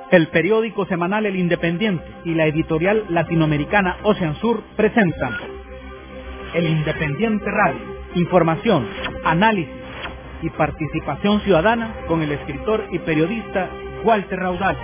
El periódico semanal El Independiente y la editorial latinoamericana Ocean Sur presentan El Independiente Radio. Información, análisis y participación ciudadana con el escritor y periodista Walter Raudal.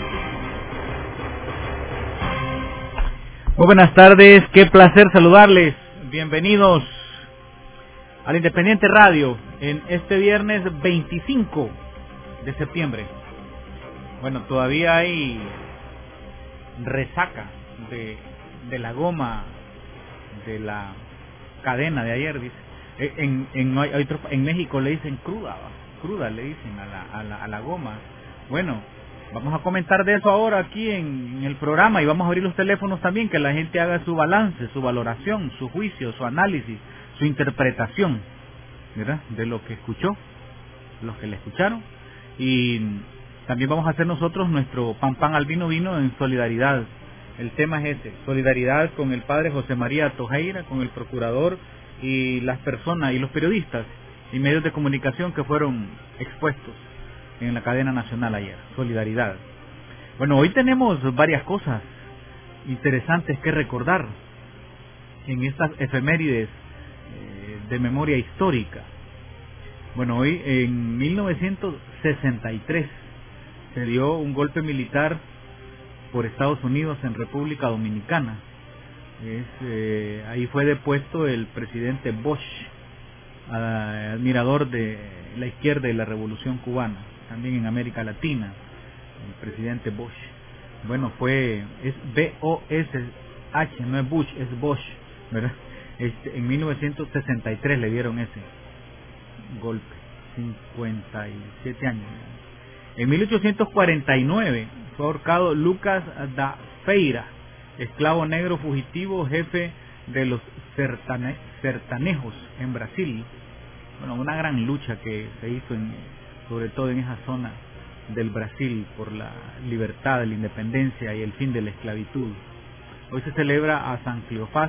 Muy buenas tardes, qué placer saludarles. Bienvenidos al Independiente Radio en este viernes 25 de septiembre. Bueno, todavía hay resaca de la goma de la cadena de ayer, dice. En México le dicen cruda le dicen a la goma. Bueno, vamos a comentar de eso ahora aquí en el programa y vamos a abrir los teléfonos también, que la gente haga su balance, su valoración, su juicio, su análisis, su interpretación, ¿verdad?, de lo que escuchó, los que le escucharon. Y también vamos a hacer nosotros nuestro pan al vino en solidaridad. El tema es ese, solidaridad con el padre José María Tojeira, con el procurador y las personas y los periodistas y medios de comunicación que fueron expuestos en la cadena nacional ayer. Solidaridad. Bueno, hoy tenemos varias cosas interesantes que recordar en estas efemérides de memoria histórica. Bueno, hoy en 1963 se dio un golpe militar por Estados Unidos en República Dominicana. Ahí fue depuesto el presidente Bosch, admirador de la izquierda y la revolución cubana, también en América Latina, el presidente Bosch. Bueno, es B-O-S-H, no es Bush, es Bosch, ¿verdad? En 1963 le dieron ese golpe, 57 años. En 1849 fue ahorcado Lucas da Feira, esclavo negro fugitivo, jefe de los sertanejos en Brasil. Bueno, una gran lucha que se hizo sobre todo en esa zona del Brasil por la libertad, la independencia y el fin de la esclavitud. Hoy se celebra a San Cleofás,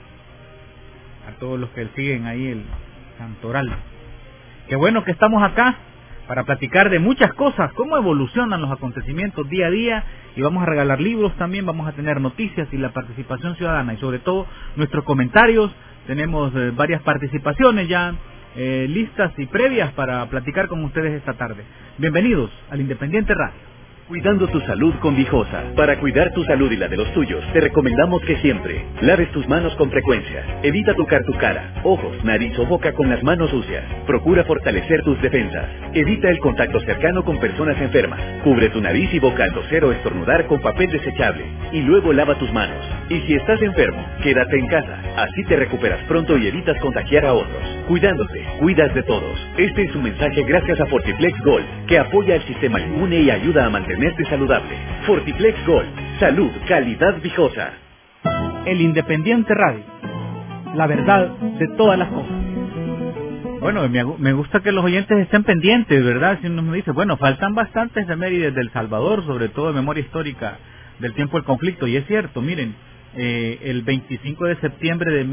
a todos los que siguen ahí el santoral. Qué bueno que estamos acá para platicar de muchas cosas, cómo evolucionan los acontecimientos día a día, y vamos a regalar libros también, vamos a tener noticias y la participación ciudadana y sobre todo nuestros comentarios. Tenemos varias participaciones ya listas y previas para platicar con ustedes esta tarde. Bienvenidos al Independiente Radio. Cuidando tu salud con Vijosa. Para cuidar tu salud y la de los tuyos, te recomendamos que siempre laves tus manos con frecuencia. Evita tocar tu cara, ojos, nariz o boca con las manos sucias. Procura fortalecer tus defensas. Evita el contacto cercano con personas enfermas. Cubre tu nariz y boca al toser o estornudar con papel desechable. Y luego lava tus manos. Y si estás enfermo, quédate en casa. Así te recuperas pronto y evitas contagiar a otros. Cuidándote, cuidas de todos. Este es un mensaje gracias a Fortiplex Gold, que apoya el sistema inmune y ayuda a mantenerte saludable. Fortiplex Gold, salud, calidad Vijosa. El Independiente Radio, la verdad de todas las cosas. Bueno, me gusta que los oyentes estén pendientes, ¿verdad? Si uno me dice, bueno, faltan bastantes efemérides del Salvador, sobre todo de memoria histórica del tiempo del conflicto, y es cierto, miren, el 25 de septiembre de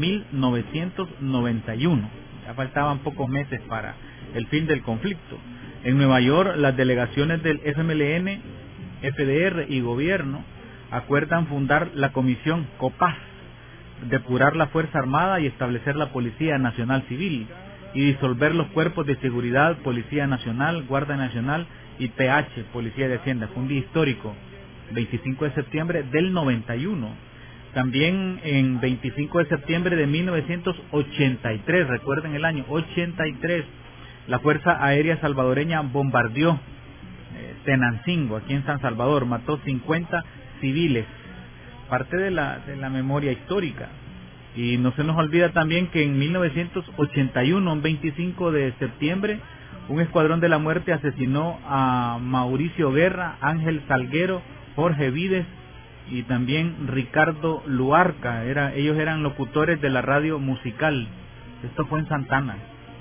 1991, ya faltaban pocos meses para el fin del conflicto. En Nueva York, las delegaciones del FMLN, FDR y gobierno acuerdan fundar la comisión COPAS, depurar la Fuerza Armada y establecer la Policía Nacional Civil, y disolver los cuerpos de seguridad, Policía Nacional, Guardia Nacional y PH, Policía de Hacienda. Fue un día histórico, 25 de septiembre del 91. También en 25 de septiembre de 1983, recuerden el año 83, la Fuerza Aérea Salvadoreña bombardeó Tenancingo, aquí en San Salvador, mató 50 civiles, parte de la memoria histórica. Y no se nos olvida también que en 1981, un 25 de septiembre, un escuadrón de la muerte asesinó a Mauricio Guerra, Ángel Salguero, Jorge Vides y también Ricardo Luarca. Ellos eran locutores de la radio musical. Esto fue en Santana.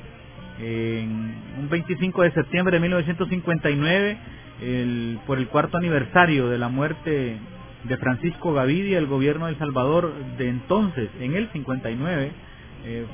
En un 25 de septiembre de 1959, por el cuarto aniversario de la muerte de Francisco Gavidia, el gobierno de El Salvador de entonces, en el 59,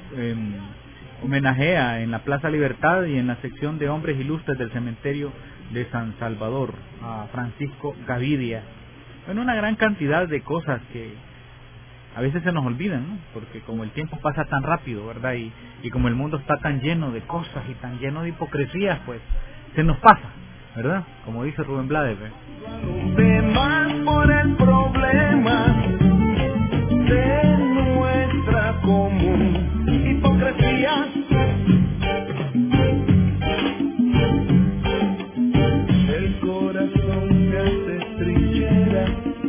homenajea en la Plaza Libertad y en la sección de hombres ilustres del cementerio de San Salvador, a Francisco Gaviria. Bueno, una gran cantidad de cosas que a veces se nos olvidan, ¿no? Porque como el tiempo pasa tan rápido, ¿verdad? Y como el mundo está tan lleno de cosas y tan lleno de hipocresías, pues se nos pasa, ¿verdad? Como dice Rubén Blades, ¿verdad? Temas por el problema de nuestra común hipocresía. El corazón se hace trinchera.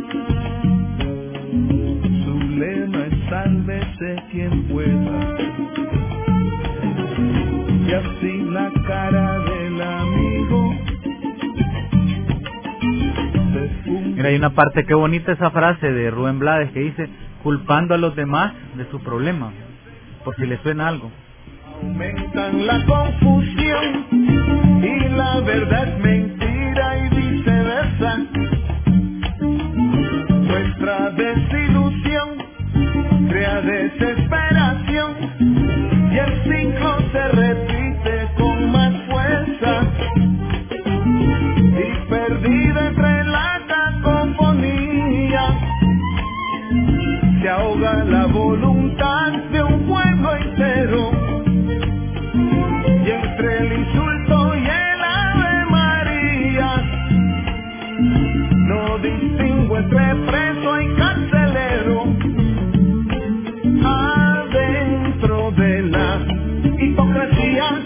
Su lema es sálvese quien pueda. Y así la cara del amigo. Mira, hay una parte, qué bonita esa frase de Rubén Blades que dice, culpando a los demás de su problema, por si les suena algo. Aumentan la confusión y la verdad es mentira y viceversa. Nuestra desilusión crea desesperación y el ciclo se repite con más fuerza. Y perdida entre la cacofonía se ahoga la voluntad de un pueblo entero. Y entre el insulto y el Ave María no distingo entre preso y carcelero. Adentro de la hipocresía.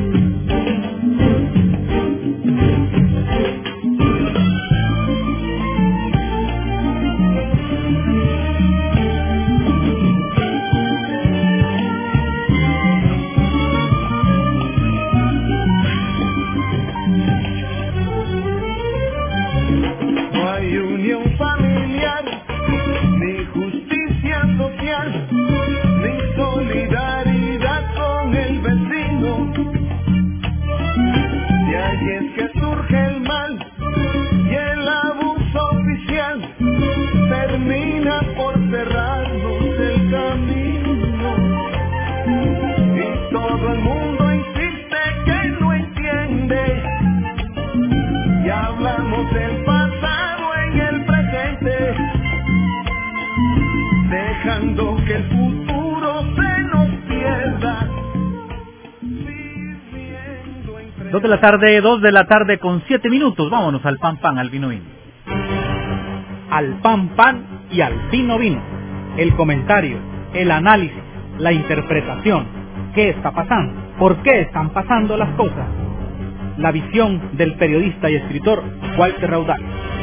Ni solidaridad con el vecino. Y ahí es que surge el mal y el abuso oficial termina por cerrarnos el camino. Y todo el mundo insiste que no entiende. Y hablamos del pasado en el presente, dejando que el futuro se nos pierda. 2 de la tarde con 7 minutos. Vámonos al pan pan, al vino vino. Al pan pan y al vino vino. El comentario, el análisis, la interpretación. ¿Qué está pasando? ¿Por qué están pasando las cosas? La visión del periodista y escritor Walter Raudal.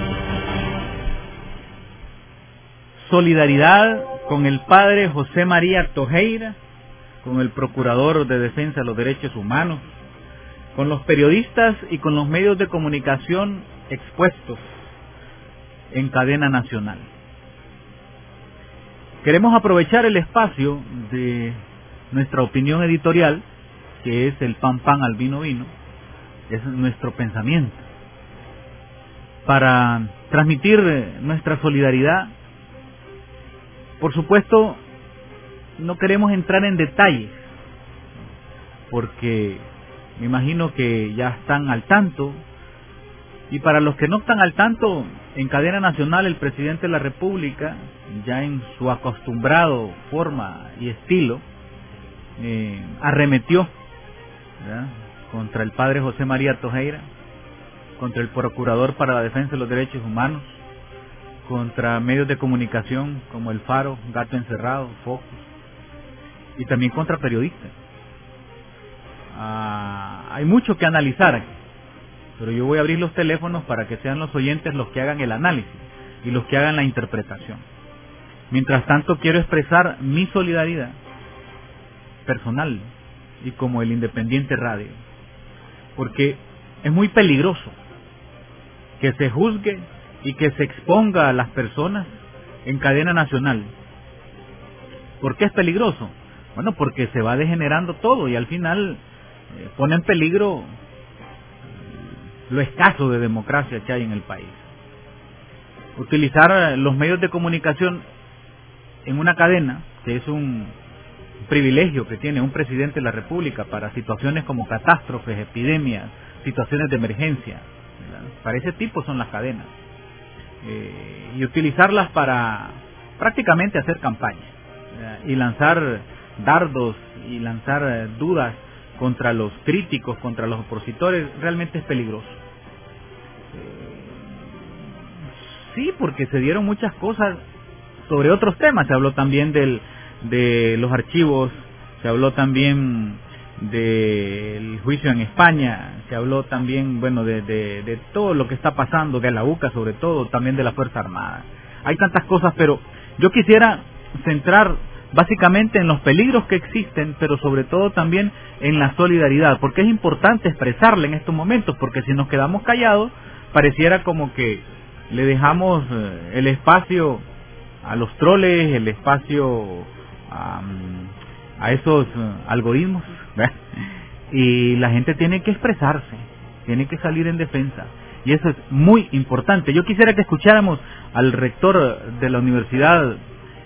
Solidaridad con el padre José María Tojeira, con el procurador de defensa de los derechos humanos, con los periodistas y con los medios de comunicación expuestos en cadena nacional. Queremos aprovechar el espacio de nuestra opinión editorial, que es el pan pan al vino vino, es nuestro pensamiento, para transmitir nuestra solidaridad. Por supuesto, no queremos entrar en detalles, porque me imagino que ya están al tanto, y para los que no están al tanto, en cadena nacional el presidente de la República, ya en su acostumbrado forma y estilo, arremetió, ¿verdad?, contra el padre José María Tojeira, contra el procurador para la defensa de los derechos humanos, contra medios de comunicación como El Faro, Gato Encerrado, Focus, y también contra periodistas. Hay mucho que analizar aquí, pero yo voy a abrir los teléfonos para que sean los oyentes los que hagan el análisis y los que hagan la interpretación. Mientras tanto, quiero expresar mi solidaridad personal y como el Independiente Radio, porque es muy peligroso que se juzgue y que se exponga a las personas en cadena nacional. ¿Por qué es peligroso? Bueno, porque se va degenerando todo y al final pone en peligro lo escaso de democracia que hay en el país. Utilizar los medios de comunicación en una cadena, que es un privilegio que tiene un presidente de la República para situaciones como catástrofes, epidemias, situaciones de emergencia, ¿verdad? Para ese tipo son las cadenas. Y utilizarlas para prácticamente hacer campaña, ¿verdad? Y lanzar dardos y lanzar dudas contra los críticos, contra los opositores, realmente es peligroso. Sí, porque se dieron muchas cosas sobre otros temas. Se habló también de los archivos, se habló también del juicio en España, se habló también, bueno, de todo lo que está pasando, de la UCA sobre todo, también de la Fuerza Armada. Hay tantas cosas, pero yo quisiera centrar básicamente en los peligros que existen, pero sobre todo también en la solidaridad, porque es importante expresarla en estos momentos, porque si nos quedamos callados, pareciera como que le dejamos el espacio a los troles, el espacio a esos algoritmos, ¿verdad? Y la gente tiene que expresarse, tiene que salir en defensa, y eso es muy importante. Yo quisiera que escucháramos al rector de la Universidad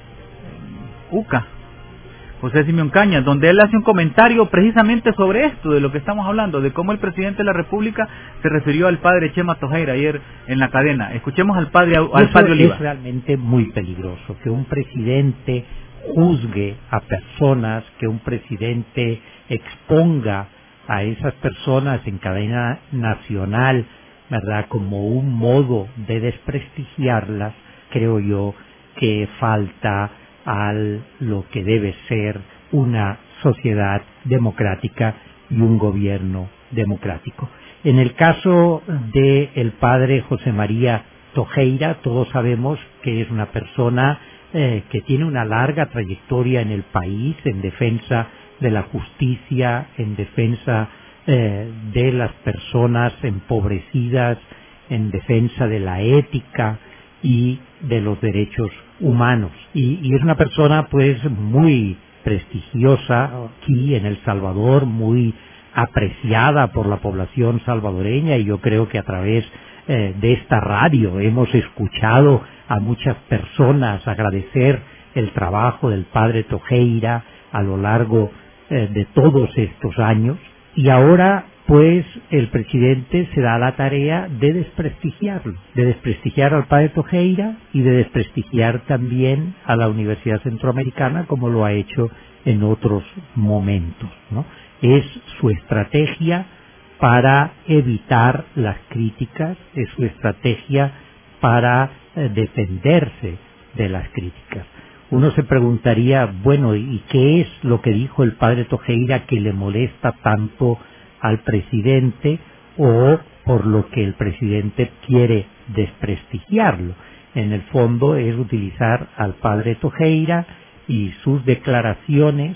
UCA, José Simeón Cañas, donde él hace un comentario precisamente sobre esto, de lo que estamos hablando, de cómo el presidente de la República se refirió al padre Chema Tojeira ayer en la cadena. Escuchemos al padre Oliva. Es realmente muy peligroso que un presidente juzgue a personas, que un presidente exponga a esas personas en cadena nacional, ¿verdad?, como un modo de desprestigiarlas. Creo yo que falta a lo que debe ser una sociedad democrática y un gobierno democrático. En el caso del padre José María Tojeira, todos sabemos que es una persona que tiene una larga trayectoria en el país en defensa de la justicia, en defensa de las personas empobrecidas, en defensa de la ética y de los derechos humanos. Y es una persona pues muy prestigiosa aquí en El Salvador, muy apreciada por la población salvadoreña, y yo creo que a través de esta radio hemos escuchado a muchas personas agradecer el trabajo del padre Tojeira a lo largo de todos estos años, y ahora pues el presidente se da la tarea de desprestigiarlo, de desprestigiar al padre Tojeira y de desprestigiar también a la Universidad Centroamericana, como lo ha hecho en otros momentos, ¿no? Es su estrategia para evitar las críticas, es su estrategia para defenderse de las críticas. Uno se preguntaría, bueno, ¿y qué es lo que dijo el padre Tojeira que le molesta tanto al presidente, o por lo que el presidente quiere desprestigiarlo? En el fondo es utilizar al padre Tojeira y sus declaraciones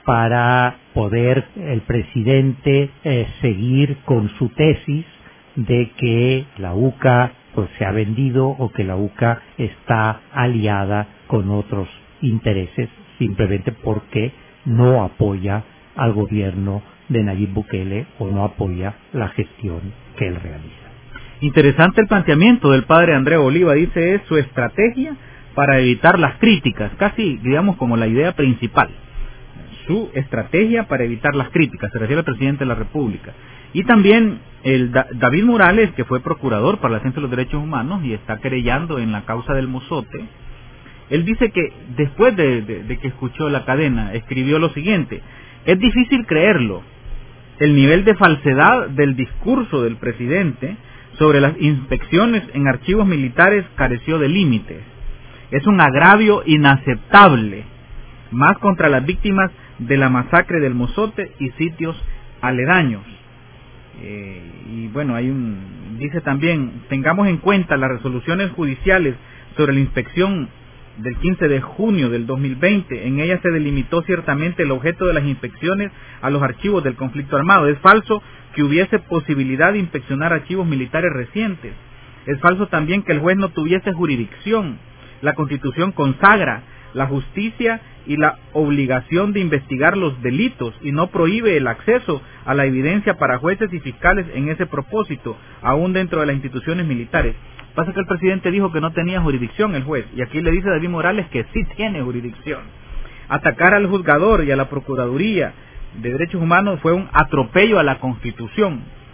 para poder el presidente seguir con su tesis de que la UCA pues se ha vendido, o que la UCA está aliada con otros intereses, simplemente porque no apoya al gobierno de Nayib Bukele o no apoya la gestión que él realiza. Interesante el planteamiento del padre Andrés Oliva. Dice, es su estrategia para evitar las críticas, casi digamos como la idea principal. Su estrategia para evitar las críticas, se refiere al presidente de la República. Y también el David Morales, que fue procurador para la Defensa de los Derechos Humanos y está querellando en la causa del Mozote, él dice que después de que escuchó la cadena, escribió lo siguiente: es difícil creerlo, el nivel de falsedad del discurso del presidente sobre las inspecciones en archivos militares careció de límites. Es un agravio inaceptable, más contra las víctimas de la masacre del Mozote y sitios aledaños. Y bueno, dice también, tengamos en cuenta las resoluciones judiciales sobre la inspección del 15 de junio del 2020. En ella se delimitó ciertamente el objeto de las inspecciones a los archivos del conflicto armado. Es falso que hubiese posibilidad de inspeccionar archivos militares recientes. Es falso también que el juez no tuviese jurisdicción. La Constitución consagra la justicia y la obligación de investigar los delitos y no prohíbe el acceso a la evidencia para jueces y fiscales en ese propósito, aún dentro de las instituciones militares. Pasa que el presidente dijo que no tenía jurisdicción el juez, y aquí le dice a David Morales que sí tiene jurisdicción. Atacar al juzgador y a la Procuraduría de Derechos Humanos fue un atropello a la Constitución.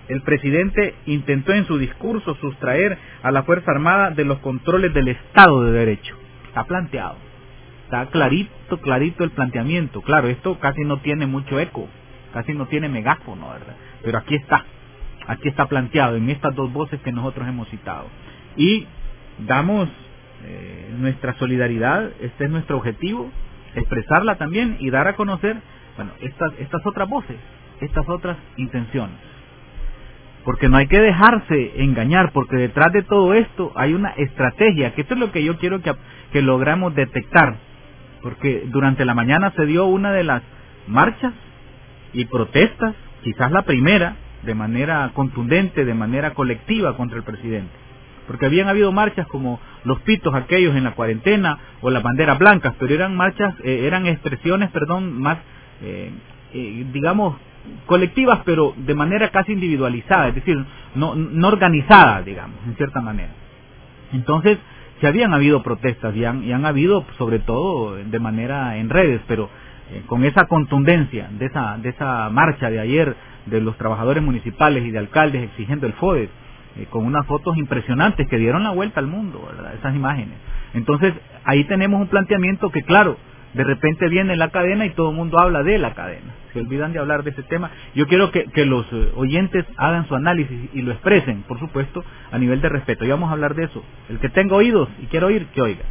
el presidente intentó en su discurso sustraer a la Fuerza Armada de los controles del Estado de Derecho. Está planteado, está clarito el planteamiento. Claro, esto casi no tiene mucho eco, casi no tiene megáfono, ¿verdad? Pero aquí está planteado en estas dos voces que nosotros hemos citado. Y damos nuestra solidaridad, este es nuestro objetivo, expresarla también y dar a conocer, bueno, estas otras voces, estas otras intenciones. Porque no hay que dejarse engañar, porque detrás de todo esto hay una estrategia, que esto es lo que yo quiero que logramos detectar. Porque durante la mañana se dio una de las marchas y protestas, quizás la primera, de manera contundente, de manera colectiva contra el presidente. Porque habían habido marchas como los pitos aquellos en la cuarentena o las banderas blancas, pero eran marchas, eran expresiones, más, digamos, colectivas, pero de manera casi individualizada, es decir, no organizada, digamos, en cierta manera. Entonces, sí habían habido protestas y han habido, sobre todo, de manera en redes, pero con esa contundencia de esa marcha de ayer de los trabajadores municipales y de alcaldes exigiendo el FODES, con unas fotos impresionantes que dieron la vuelta al mundo, ¿verdad? Esas imágenes. Entonces, ahí tenemos un planteamiento que, claro, de repente viene la cadena y todo el mundo habla de la cadena. Se olvidan de hablar de ese tema. Yo quiero que los oyentes hagan su análisis y lo expresen, por supuesto, a nivel de respeto. Y vamos a hablar de eso. El que tenga oídos y quiera oír, que oiga.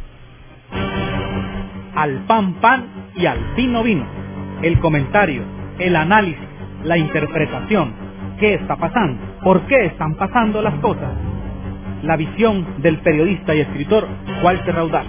Al pan y al vino vino. El comentario, el análisis, la interpretación. ¿Qué está pasando? ¿Por qué están pasando las cosas? La visión del periodista y escritor Walter Raudal.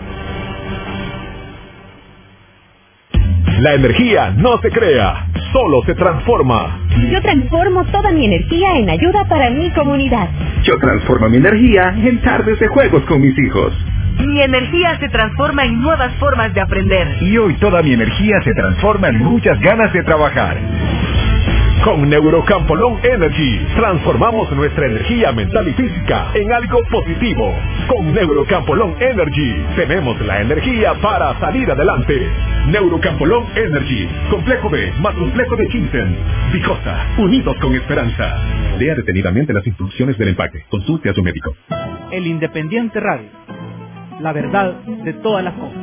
La energía no se crea, solo se transforma. Yo transformo toda mi energía en ayuda para mi comunidad. Yo transformo mi energía en tardes de juegos con mis hijos. Mi energía se transforma en nuevas formas de aprender. Y hoy toda mi energía se transforma en muchas ganas de trabajar. Con Neurocampolón Energy, transformamos nuestra energía mental y física en algo positivo. Con Neurocampolón Energy, tenemos la energía para salir adelante. Neurocampolón Energy, complejo B más complejo de Chincen. Vicosa, unidos con esperanza. Lea detenidamente las instrucciones del empaque. Consulte a su médico. El Independiente Radio, la verdad de todas las cosas.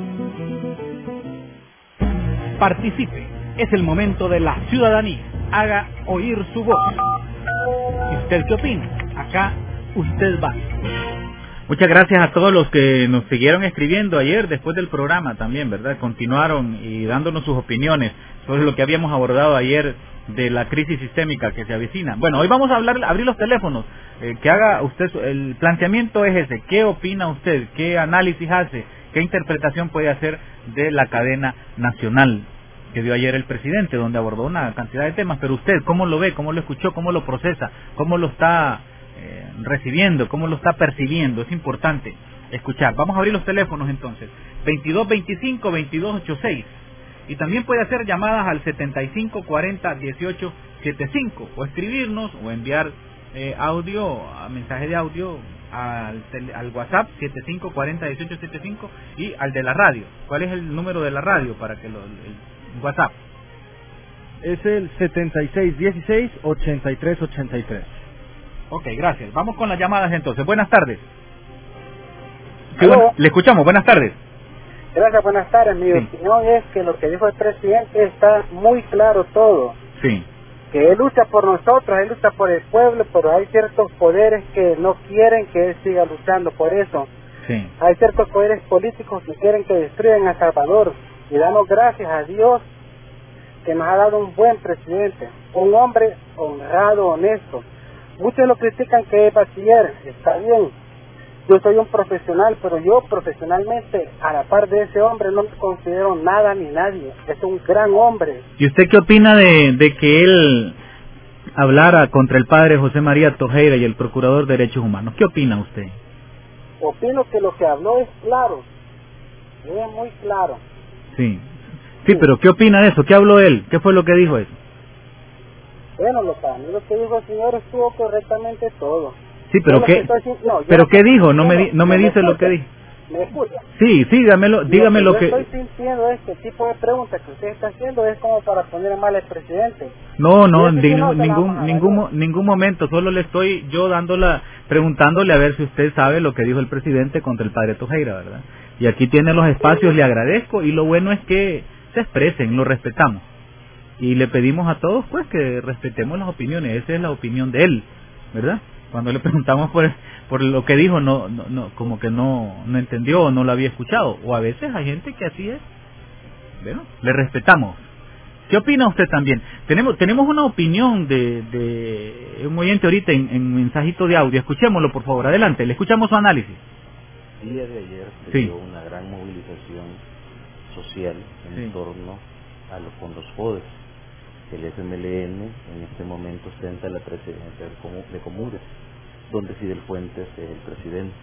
Participe, es el momento de la ciudadanía. Haga oír su voz. ¿Y usted qué opina? Acá usted va. Muchas gracias a todos los que nos siguieron escribiendo ayer después del programa también, ¿verdad? Continuaron y dándonos sus opiniones sobre lo que habíamos abordado ayer de la crisis sistémica que se avecina. Bueno, hoy vamos a abrir los teléfonos, que haga usted, el planteamiento es ese. ¿Qué opina usted? ¿Qué análisis hace? ¿Qué interpretación puede hacer de la cadena nacional que dio ayer el presidente, donde abordó una cantidad de temas? Pero usted, ¿cómo lo ve? ¿Cómo lo escuchó? ¿Cómo lo procesa? ¿Cómo lo está recibiendo? ¿Cómo lo está percibiendo? Es importante escuchar. Vamos a abrir los teléfonos entonces. 2225-2286. Y también puede hacer llamadas al 7540-1875 o escribirnos o enviar mensaje de audio al WhatsApp 7540-1875 y al de la radio. ¿Cuál es el número de la radio para que el WhatsApp? Es el 7616-8383. Ok, gracias. Vamos con las llamadas entonces. Buenas tardes. Sí, bueno, le escuchamos. Buenas tardes. Gracias, buenas tardes. Mi opinión es que lo que dijo el presidente está muy claro todo. Sí. Que él lucha por nosotros, él lucha por el pueblo, pero hay ciertos poderes que no quieren que él siga luchando por eso. Sí. Hay ciertos poderes políticos que quieren que destruyan a Salvador. Y damos gracias a Dios que nos ha dado un buen presidente, un hombre honrado, honesto. Muchos lo critican que es bachiller, está bien. Yo soy un profesional, pero yo profesionalmente, a la par de ese hombre, no me considero nada ni nadie. Es un gran hombre. ¿Y usted qué opina de que él hablara contra el padre José María Tojeira y el procurador de Derechos Humanos? ¿Qué opina usted? Opino que lo que habló es claro, es muy claro. Sí, pero ¿qué opina de eso? ¿Qué habló él? ¿Qué fue lo que dijo eso? Bueno, lo que dijo el señor estuvo correctamente todo. Sí, pero ¿qué? ¿Pero qué dijo? No me dice lo que dijo. ¿Me escucha? Sí, dígame lo que... Yo estoy sintiendo este tipo de preguntas que usted está haciendo es como para poner mal al presidente. No, ningún momento, solo le estoy yo preguntándole a ver si usted sabe lo que dijo el presidente contra el padre Tojeira, ¿verdad? Y aquí tiene los espacios, le agradezco, y lo bueno es que se expresen, lo respetamos. Y le pedimos a todos pues que respetemos las opiniones, esa es la opinión de él, ¿verdad? Cuando le preguntamos por lo que dijo, no como que no entendió o no lo había escuchado, o a veces hay gente que así es. Bueno, le respetamos. ¿Qué opina usted también? Tenemos una opinión de un oyente ahorita en mensajito de audio. Escuchémoslo, por favor. Adelante, le escuchamos su análisis. El día de ayer se dio una gran movilización social en torno a los fondos FODES. El FMLN en este momento ostenta la presidencia de Comures, donde Fidel Fuentes es el presidente.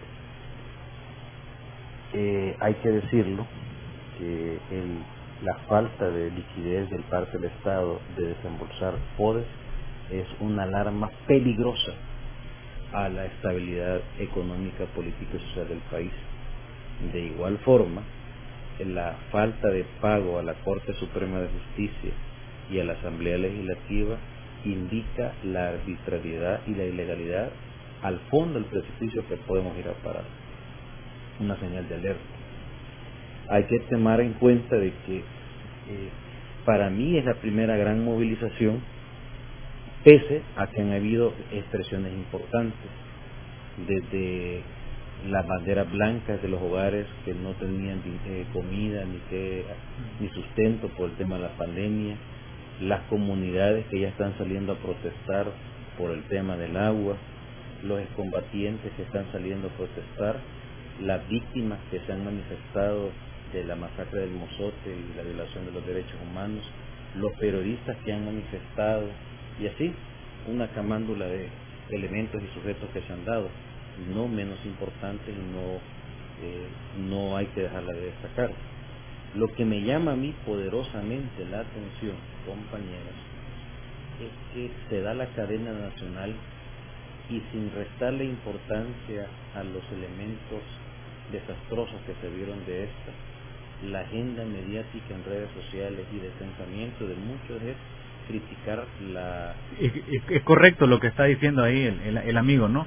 Hay que decirlo, que la falta de liquidez del parte del Estado de desembolsar FODES es una alarma peligrosa a la estabilidad económica, política y social del país. De igual forma, la falta de pago a la Corte Suprema de Justicia y a la Asamblea Legislativa indica la arbitrariedad y la ilegalidad al fondo del precipicio que podemos ir a parar. Una señal de alerta. Hay que tomar en cuenta de que para mí es la primera gran movilización, pese a que han habido expresiones importantes, desde las banderas blancas de los hogares que no tenían comida ni sustento por el tema de la pandemia, las comunidades que ya están saliendo a protestar por el tema del agua, los excombatientes que están saliendo a protestar, las víctimas que se han manifestado de la masacre del Mozote y la violación de los derechos humanos, los periodistas que han manifestado, y así una camándula de elementos y sujetos que se han dado, no menos importantes y no hay que dejarla de destacar. Lo que me llama a mí poderosamente la atención, compañeros, es que se da la cadena nacional y sin restarle importancia a los elementos desastrosos que se vieron de esta, la agenda mediática en redes sociales y de pensamiento de muchos es criticar la... Es correcto lo que está diciendo ahí el amigo, ¿no?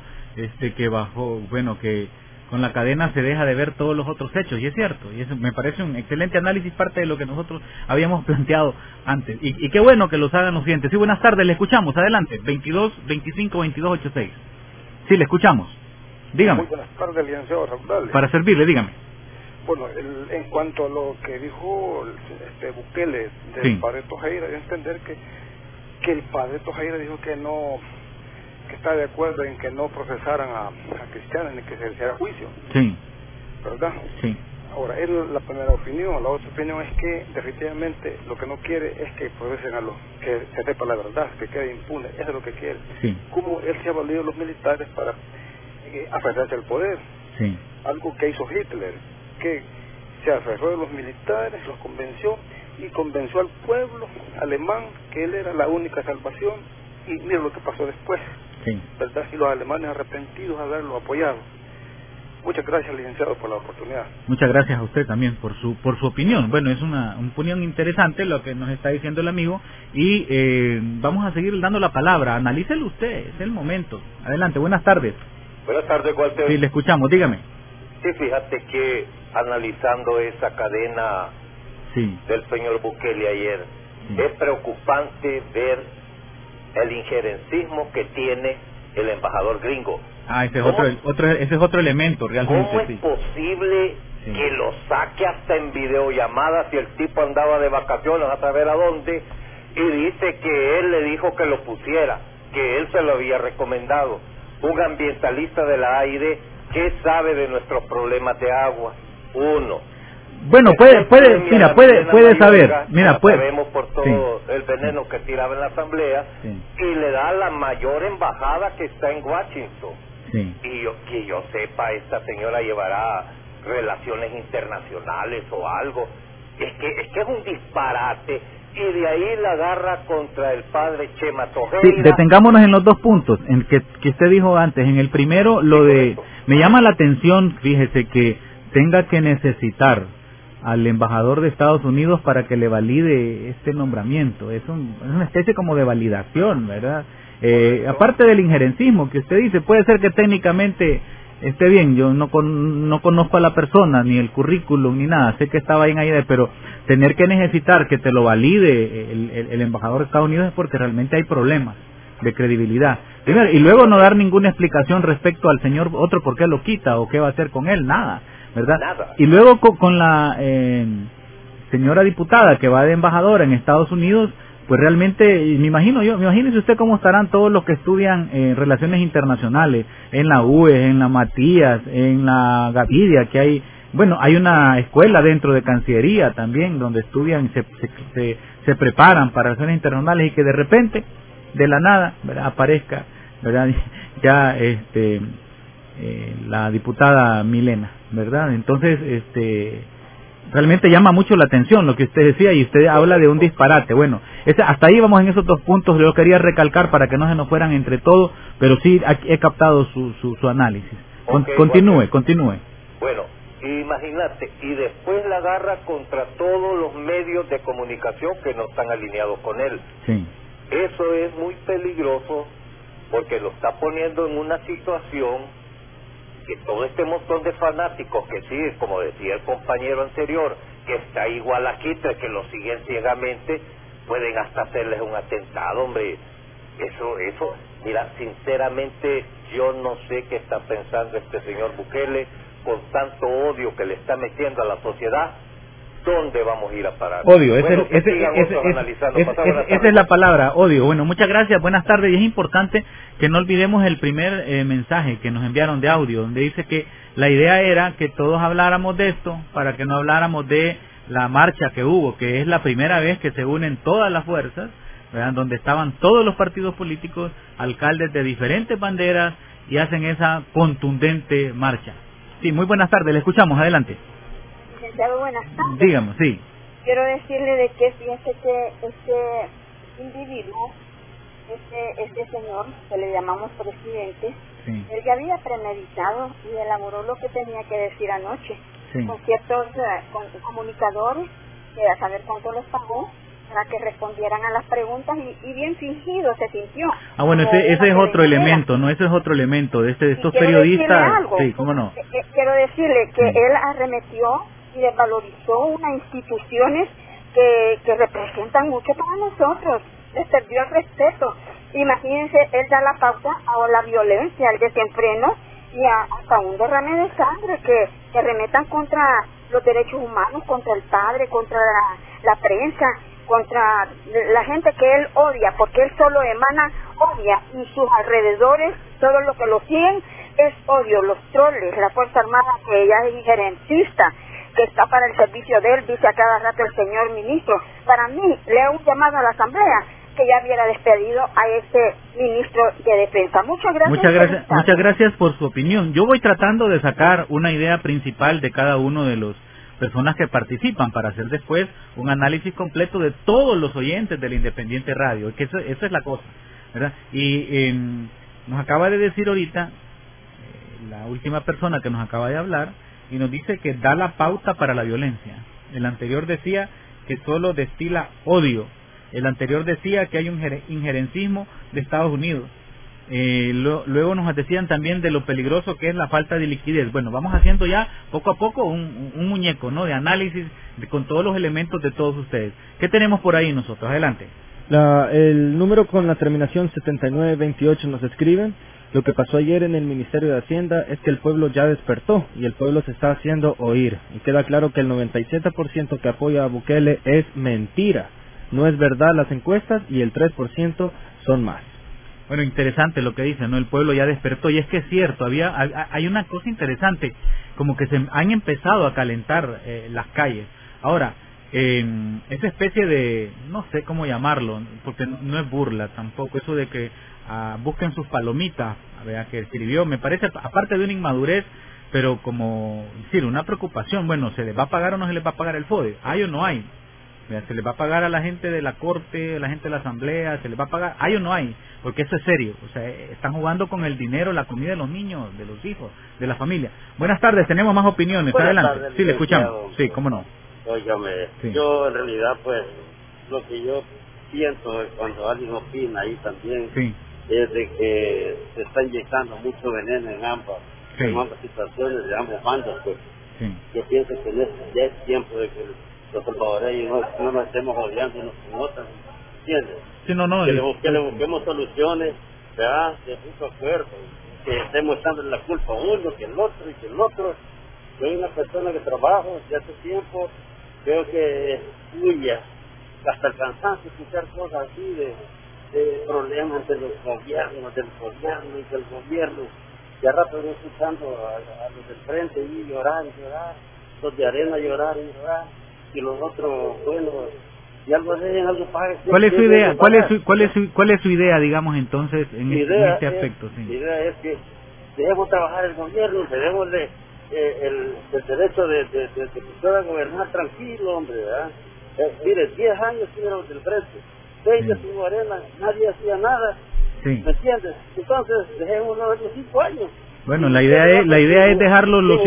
Que con la cadena se deja de ver todos los otros hechos, y es cierto, y eso me parece un excelente análisis, parte de lo que nosotros habíamos planteado antes, y qué bueno que los hagan los siguientes. Sí, buenas tardes, le escuchamos, adelante, 22-25-22-86. Sí, le escuchamos, dígame. Muy buenas tardes, licenciado Raudales. Para servirle, dígame. Bueno, en cuanto a lo que dijo Bukele del padre Tojeira, yo entender que el padre Tojeira dijo que está de acuerdo en que no procesaran a cristianos ni que se hiciera juicio. Sí. ¿Verdad? Sí. Ahora, es la primera opinión. La otra opinión es que definitivamente lo que no quiere es que procesen a los que se sepa la verdad, que quede impune. Eso es lo que quiere. Sí. Como él se ha valido los militares para aferrarse al poder. Sí. Algo que hizo Hitler, que se aferró de los militares, los convenció y convenció al pueblo alemán que él era la única salvación, y mira lo que pasó después. Sí. ¿Verdad? Y los alemanes arrepentidos de haberlo apoyado. Muchas gracias, licenciado, por la oportunidad. Muchas gracias a usted también por su opinión. Bueno, es una opinión interesante lo que nos está diciendo el amigo, y vamos a seguir dando la palabra. Analícelo usted, es el momento. Adelante, buenas tardes. Buenas tardes, Walter. Sí, le escuchamos, dígame. Sí, fíjate que analizando esa cadena del señor Bukele ayer, es preocupante ver el injerencismo que tiene el embajador gringo. Ese es otro elemento realmente. ¿Cómo es posible que lo saque hasta en videollamadas si el tipo andaba de vacaciones a saber a dónde, y dice que él le dijo que lo pusiera, que él se lo había recomendado? Un ambientalista de la AID, ¿qué sabe de nuestros problemas de agua? Bueno, puede saber. Mira, sabemos por todo el veneno que tiraba en la asamblea, y le da la mayor embajada que está en Washington. Y que yo sepa, esta señora llevará relaciones internacionales o algo. Es que es un disparate. Y de ahí la agarra contra el padre Chema Tojeira. Sí, detengámonos en los dos puntos en que usted dijo antes. En el primero, me llama la atención, fíjese, que tenga que necesitar al embajador de Estados Unidos para que le valide este nombramiento. Es una especie como de validación, ¿verdad? Aparte del injerencismo que usted dice, puede ser que técnicamente esté bien, yo no conozco a la persona, ni el currículum, ni nada, sé que estaba bien ahí, pero tener que necesitar que te lo valide el embajador de Estados Unidos es porque realmente hay problemas de credibilidad. Primero, y luego no dar ninguna explicación respecto al señor otro por qué lo quita o qué va a hacer con él, nada, ¿verdad? Nada. Y luego con la señora diputada que va de embajadora en Estados Unidos, pues realmente, imagínese usted cómo estarán todos los que estudian relaciones internacionales, en la UE, en la Matías, en la Gavidia, que hay, bueno, hay una escuela dentro de Cancillería también, donde estudian, se preparan para relaciones internacionales, y que de repente, de la nada, ¿verdad?, aparezca, ¿verdad?, ya la diputada Milena, ¿verdad? Entonces, realmente llama mucho la atención lo que usted decía, y usted habla de un disparate. Bueno, hasta ahí vamos en esos dos puntos. Yo quería recalcar para que no se nos fueran entre todos, pero sí he captado su análisis. Continúe. Bueno, imagínate, y después la agarra contra todos los medios de comunicación que no están alineados con él. Sí. Eso es muy peligroso, porque lo está poniendo en una situación que todo este montón de fanáticos que sí, como decía el compañero anterior, que está igual a Hitler, que lo siguen ciegamente, pueden hasta hacerles un atentado, hombre. Eso, mira, sinceramente yo no sé qué está pensando este señor Bukele con tanto odio que le está metiendo a la sociedad. ¿Dónde vamos a ir a parar? Odio, esa es la palabra, odio. Bueno, muchas gracias, buenas tardes. Y es importante que no olvidemos el primer mensaje que nos enviaron de audio, donde dice que la idea era que todos habláramos de esto, para que no habláramos de la marcha que hubo, que es la primera vez que se unen todas las fuerzas, ¿verdad?, donde estaban todos los partidos políticos, alcaldes de diferentes banderas, y hacen esa contundente marcha. Sí, muy buenas tardes, le escuchamos, adelante. Buenas tardes. Dígame, sí. Quiero decirle de que fíjese que este individuo, este señor, que le llamamos presidente, sí, él ya había premeditado y elaboró lo que tenía que decir anoche, sí, con ciertos comunicadores, que a saber cuánto les pagó, para que respondieran a las preguntas, y bien fingido se sintió. Bueno, ese es otro elemento, ¿no? Ese es otro elemento de estos periodistas. Sí, ¿cómo no? Quiero decirle que él arremetió y desvalorizó unas instituciones que representan mucho para nosotros. Les perdió el respeto. Imagínense, él da la pauta a la violencia, al desenfreno y hasta un derrame de sangre que remetan contra los derechos humanos, contra el padre, contra la prensa, contra la gente que él odia, porque él solo emana odia, y sus alrededores, todo lo que lo siguen es odio. Los troles, la Fuerza Armada, que ella es injerencista, que está para el servicio de él, dice a cada rato el señor ministro. Para mí, le hago un llamado a la Asamblea que ya hubiera despedido a ese ministro de Defensa. Muchas gracias por su opinión. Yo voy tratando de sacar una idea principal de cada uno de los personas que participan, para hacer después un análisis completo de todos los oyentes del Independiente Radio, que eso es la cosa, ¿verdad? Y nos acaba de decir ahorita la última persona que nos acaba de hablar, y nos dice que da la pauta para la violencia. El anterior decía que solo destila odio. El anterior decía que hay un injerencismo de Estados Unidos. Luego nos decían también de lo peligroso que es la falta de liquidez. Bueno, vamos haciendo ya poco a poco un muñeco, ¿no?, de análisis con todos los elementos de todos ustedes. ¿Qué tenemos por ahí nosotros? Adelante. El número con la terminación 7928 nos escriben: lo que pasó ayer en el Ministerio de Hacienda es que el pueblo ya despertó y el pueblo se está haciendo oír. Y queda claro que el 97% que apoya a Bukele es mentira. No es verdad las encuestas, y el 3% son más. Bueno, interesante lo que dice, ¿no? El pueblo ya despertó, y es que es cierto, hay una cosa interesante, como que se han empezado a calentar las calles. Ahora, esa especie de, no sé cómo llamarlo, porque no es burla tampoco, eso de que busquen sus palomitas, que escribió, me parece, aparte de una inmadurez, pero como decir, una preocupación. Bueno, ¿se les va a pagar o no se les va a pagar el FODE? ¿Hay o no hay? Se les va a pagar a la gente de la corte, a la gente de la asamblea, se les va a pagar, ¿hay o no hay? Porque eso es serio, o sea, están jugando con el dinero, la comida de los niños, de los hijos, de la familia. Buenas tardes, tenemos más opiniones, adelante. Tardes, sí, le escuchamos, sí, cómo no. Óigame, sí. Yo en realidad pues, lo que yo siento cuando alguien opina ahí también, sí, es de que se está inyectando mucho veneno en ambas situaciones de ambos bandos, pues. Sí. Yo pienso que ya es tiempo de que los salvadoreños no nos estemos odiando unos con otros, ¿entiendes? Sí, que le busquemos soluciones, ¿verdad? De mucho acuerdo, que estemos echando la culpa a uno, que el otro y que el otro. Yo soy una persona que trabajo desde hace tiempo, creo que huya hasta el cansancio escuchar cosas así de problemas entre los gobiernos, del gobierno y del gobierno. Ya rato voy escuchando a los del frente y llorar, los de arena llorar, y los otros, bueno, y algo así, algo pague. ¿Cuál es su idea? ¿Cuál es su idea, digamos, entonces, en este aspecto? Sí. Mi idea es que debemos trabajar el gobierno, debemos el derecho de que puedan gobernar tranquilo, hombre, ¿verdad? Mire, 10 años estuvieron los del frente, 20 estuvo arena, nadie hacía nada. Sí. ¿Me entiendes? Entonces, dejémoslo de los 5 años. Bueno, la idea es dejarlo los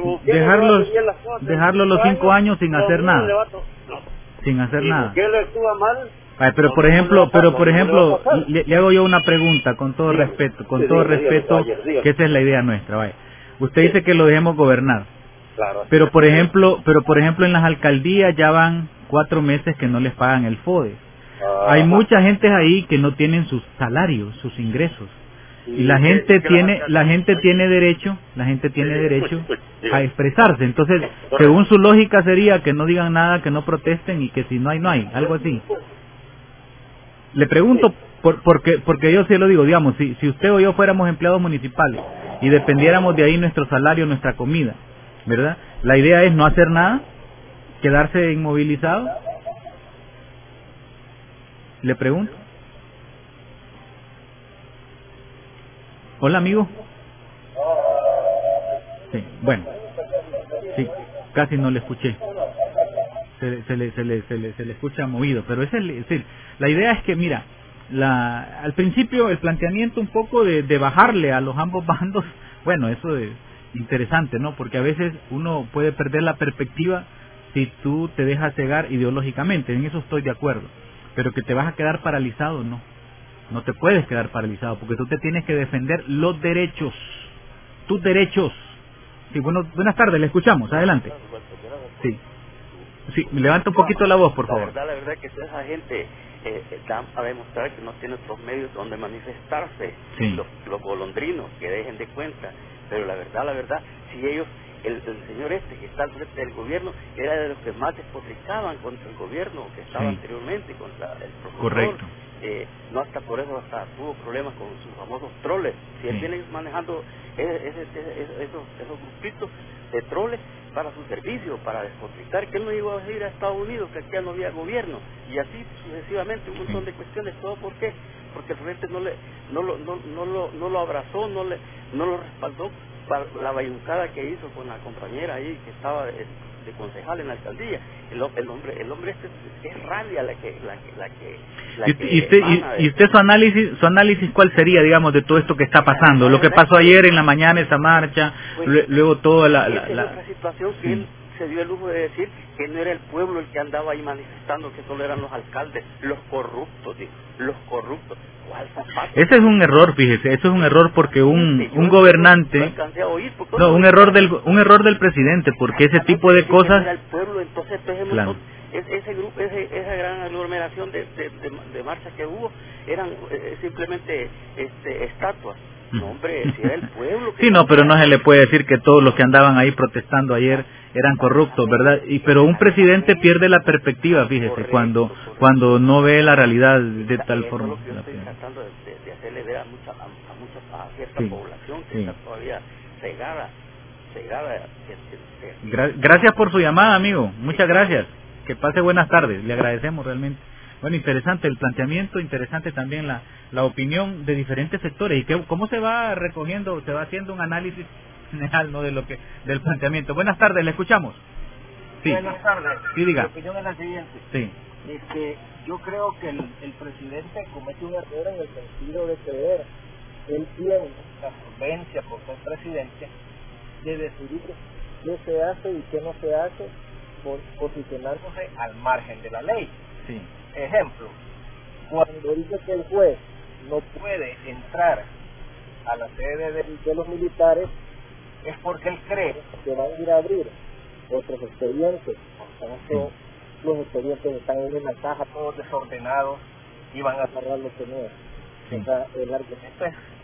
5 años sin hacer nada. Sin hacer nada. ¿Qué le actúa mal? Ay, pero por ejemplo, le hago yo una pregunta con todo respeto, que esa es la idea nuestra, vaya. Usted dice que lo dejemos gobernar. Claro. Pero por ejemplo, en las alcaldías ya van 4 meses que no les pagan el FODE. Hay mucha gente ahí que no tienen sus salarios, sus ingresos. Y la gente tiene derecho a expresarse. Entonces, según su lógica sería que no digan nada, que no protesten y que si no hay, no hay, algo así. Le pregunto porque yo se lo digo, digamos, si usted o yo fuéramos empleados municipales y dependiéramos de ahí nuestro salario, nuestra comida, ¿verdad? La idea es no hacer nada, quedarse inmovilizado. Le pregunto. Hola, amigo. Sí, bueno. Sí, casi no le escuché. Se le escucha movido, pero es decir, la idea es que, mira, al principio el planteamiento un poco de bajarle a los ambos bandos, bueno, eso es interesante, ¿no? Porque a veces uno puede perder la perspectiva si tú te dejas cegar ideológicamente, en eso estoy de acuerdo. Pero que te vas a quedar paralizado, no te puedes quedar paralizado, porque tú te tienes que defender los derechos, tus derechos. Sí, buenas tardes, le escuchamos, adelante. Sí, levanta un poquito la voz, por favor. La verdad que toda esa gente da a demostrar que no tiene otros medios donde manifestarse, los golondrinos, que dejen de cuenta, pero la verdad, si ellos... El señor que está al frente del gobierno era de los que más despotricaban contra el gobierno que estaba anteriormente, contra el profesor. Correcto. No hasta por eso tuvo problemas con sus famosos troles. Si él viene manejando esos grupitos de troles para su servicio, para despotricar, que él no iba a ir a Estados Unidos, que aquí no había gobierno, y así sucesivamente un montón de cuestiones. ¿Todo por qué? Porque el frente no lo abrazó, no lo respaldó para la bayuncada que hizo con la compañera ahí que estaba de concejal en la alcaldía. El hombre es rabia la que y usted su análisis cuál sería, digamos, de todo esto que está pasando, lo que pasó ayer en la mañana, esa marcha, luego toda la otra situación que él se dio el lujo de decir que no era el pueblo el que andaba ahí manifestando, que solo eran los alcaldes, los corruptos. Ese es un error, fíjese, eso es un error porque un gobernante, un error del presidente, porque ese tipo de cosas, claro. Ese grupo, esa gran aglomeración de marchas que hubo eran simplemente estatuas. No, hombre, si era el pueblo. Sí, no, pero no se le puede decir que todos los que andaban ahí protestando ayer eran corruptos, ¿verdad? Pero un presidente pierde la perspectiva, fíjese, cuando no ve la realidad de tal forma. Eso es lo que estoy tratando de hacerle ver a cierta población que está todavía cegada. Gracias por su llamada, amigo. Muchas gracias. Que pase buenas tardes. Le agradecemos realmente. Bueno, interesante el planteamiento, interesante también la opinión de diferentes sectores y cómo se va recogiendo, se va haciendo un análisis general, ¿no?, del planteamiento. Buenas tardes, le escuchamos. Sí. Buenas tardes. Sí, diga. Mi opinión es la siguiente. Sí. Yo creo que el presidente comete un error en el sentido de creer que él tiene la solvencia por ser presidente de decidir qué se hace y qué no se hace, posicionándose al margen de la ley. Sí. Ejemplo, cuando dice que el juez no puede entrar a la sede de los militares, es porque él cree que van a ir a abrir otros expedientes. Los expedientes están en una caja todos desordenados y van a cerrar lo que no es. Sí. O sea, el argumento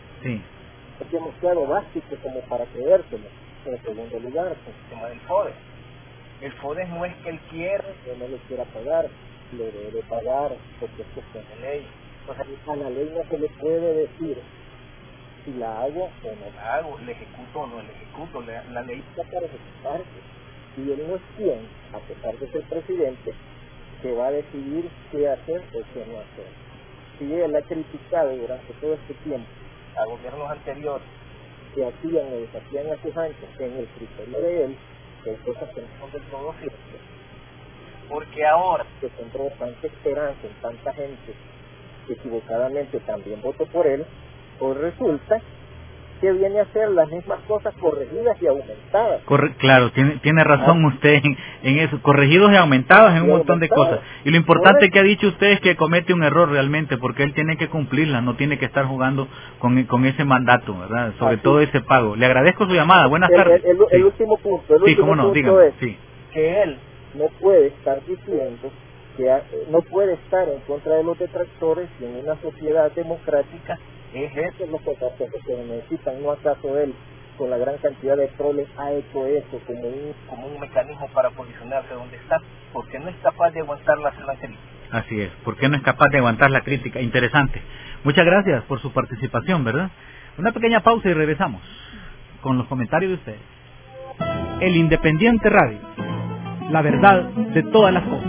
es demasiado básico como para creérselo. En segundo lugar, el tema del FODES. El FODES no es que él quiera o no le quiera pagar, le debe pagar porque es cuestión de ley. O sea, a la ley no se le puede decir si la hago o no la hago, le ejecuto o no le ejecuto. La ley está para ejecutarse. Y él no es quien, a pesar de ser presidente, que va a decidir qué hacer o qué no hacer. Si él ha criticado durante todo este tiempo a gobiernos anteriores que hacían o deshacían a sus anchas en el criterio de él, que hay cosas que no son del todo ciertas. Porque ahora que sembró tanta esperanza en tanta gente que equivocadamente también votó por él, pues resulta que viene a hacer las mismas cosas corregidas y aumentadas. Claro, tiene razón usted en eso, corregidos y aumentados en un montón de cosas. Y lo importante que ha dicho usted es que comete un error realmente, porque él tiene que cumplirla, no tiene que estar jugando con ese mandato, ¿verdad? Sobre todo ese pago. Le agradezco su llamada, buenas tardes. El último punto, dígame, es que él no puede estar diciendo que no puede estar en contra de los detractores y en una sociedad democrática. Es eso lo que se necesitan, ¿no acaso él, con la gran cantidad de troles, ha hecho eso como un mecanismo para posicionarse donde está? Porque no es capaz de aguantar la crítica. Así es, porque no es capaz de aguantar la crítica. Interesante. Muchas gracias por su participación, ¿verdad? Una pequeña pausa y regresamos con los comentarios de ustedes. El Independiente Radio, la verdad de todas las cosas.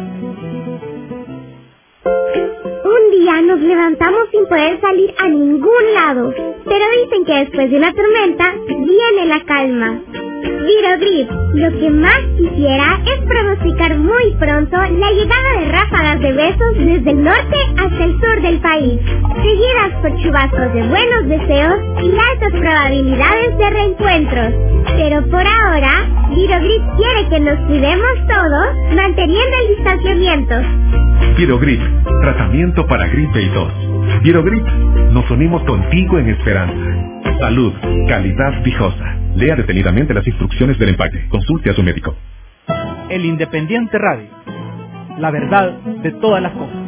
Un día nos levantamos sin poder salir a ningún lado, pero dicen que después de una tormenta viene la calma. Virogrip, lo que más quisiera es pronosticar muy pronto la llegada de ráfagas de besos desde el norte hasta el sur del país, seguidas por chubascos de buenos deseos y altas probabilidades de reencuentros. Pero por ahora, Virogrip quiere que nos cuidemos todos, manteniendo el distanciamiento. Virogrip, tratamiento para gripe y tos. Virogrip, nos unimos contigo en esperanza. Salud, calidad Vijosa. Lea detenidamente las instrucciones del empaque. Consulte a su médico. El Independiente Radio, la verdad de todas las cosas.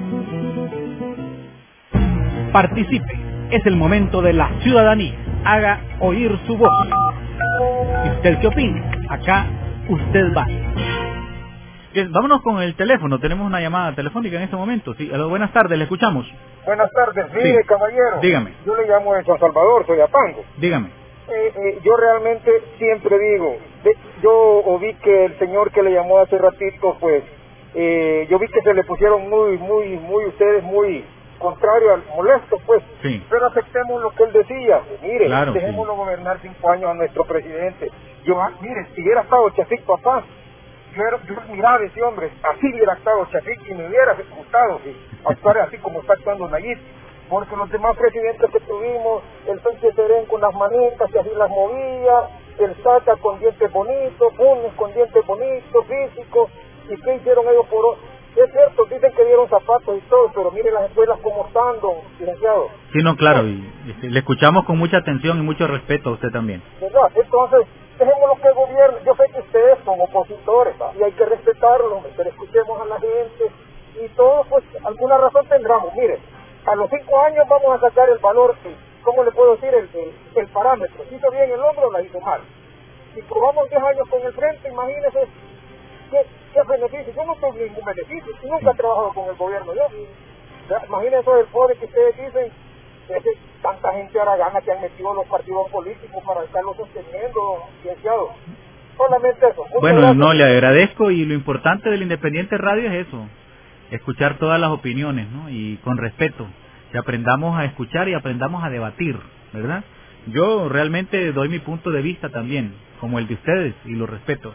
Participe, es el momento de la ciudadanía. Haga oír su voz. ¿Y usted qué opina? Acá usted va. Bien, vámonos con el teléfono. Tenemos una llamada telefónica en este momento. Sí, buenas tardes, le escuchamos. Buenas tardes, mire, caballero. Dígame. Yo le llamo de San Salvador, soy Apango. Dígame. Yo realmente siempre digo, yo vi que el señor que le llamó hace ratito, pues, yo vi que se le pusieron muy ustedes muy contrario, molesto, pues. Sí. Pero aceptemos lo que él decía. Mire, claro, dejémoslo gobernar 5 años a nuestro presidente. Mire, si hubiera estado Chafik, papá, yo miraba ese hombre, así hubiera estado Chafik y me hubiera gustado actuar así como está actuando Nayib. Porque los demás presidentes que tuvimos, el Sánchez Serén con las manitas y así las movía, el Saca con dientes bonitos, Funes con dientes bonitos, físicos, ¿y qué hicieron ellos por hoy? Es cierto, dicen que dieron zapatos y todo, pero miren las escuelas como están, licenciado. Sí, no, claro, y le escuchamos con mucha atención y mucho respeto a usted también. ¿Verdad? Entonces, dejémoslo que gobierne. Yo sé que ustedes son opositores, y hay que respetarlos, pero escuchemos a la gente, y todos, pues, alguna razón tendremos. Mire, a los 5 años vamos a sacar el valor, ¿cómo le puedo decir? El parámetro. ¿Hizo bien el hombre o la hizo mal? Si probamos 10 años con el frente, imagínese qué beneficio. Yo no tengo ningún beneficio, nunca he trabajado con el gobierno yo. Imagínese eso del poder que ustedes dicen, tanta gente aragana que han metido los partidos políticos para estarlo sosteniendo, licenciado. Solamente eso. Bueno, gracias. No, le agradezco, y lo importante del Independiente Radio es eso, escuchar todas las opiniones, ¿no? Y con respeto, que aprendamos a escuchar y aprendamos a debatir, ¿verdad? Yo realmente doy mi punto de vista también, como el de ustedes, y lo respeto.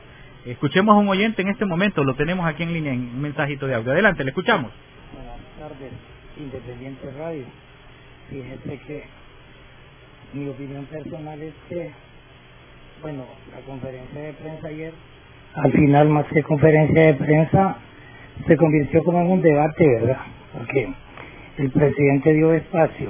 Escuchemos a un oyente en este momento, lo tenemos aquí en línea en un mensajito de audio. Adelante, le escuchamos. Buenas tardes, Independiente Radio. Fíjese que mi opinión personal es que, bueno, la conferencia de prensa ayer, al final más que conferencia de prensa, se convirtió como en un debate, ¿verdad? Porque el presidente dio espacio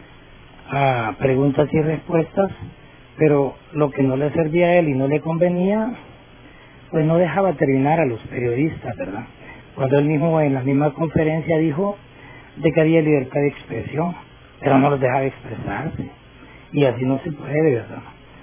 a preguntas y respuestas, pero lo que no le servía a él y no le convenía, pues no dejaba terminar a los periodistas, ¿verdad? Cuando él mismo en la misma conferencia dijo de que había libertad de expresión, pero no los dejaba expresarse, y así no se puede, ¿verdad?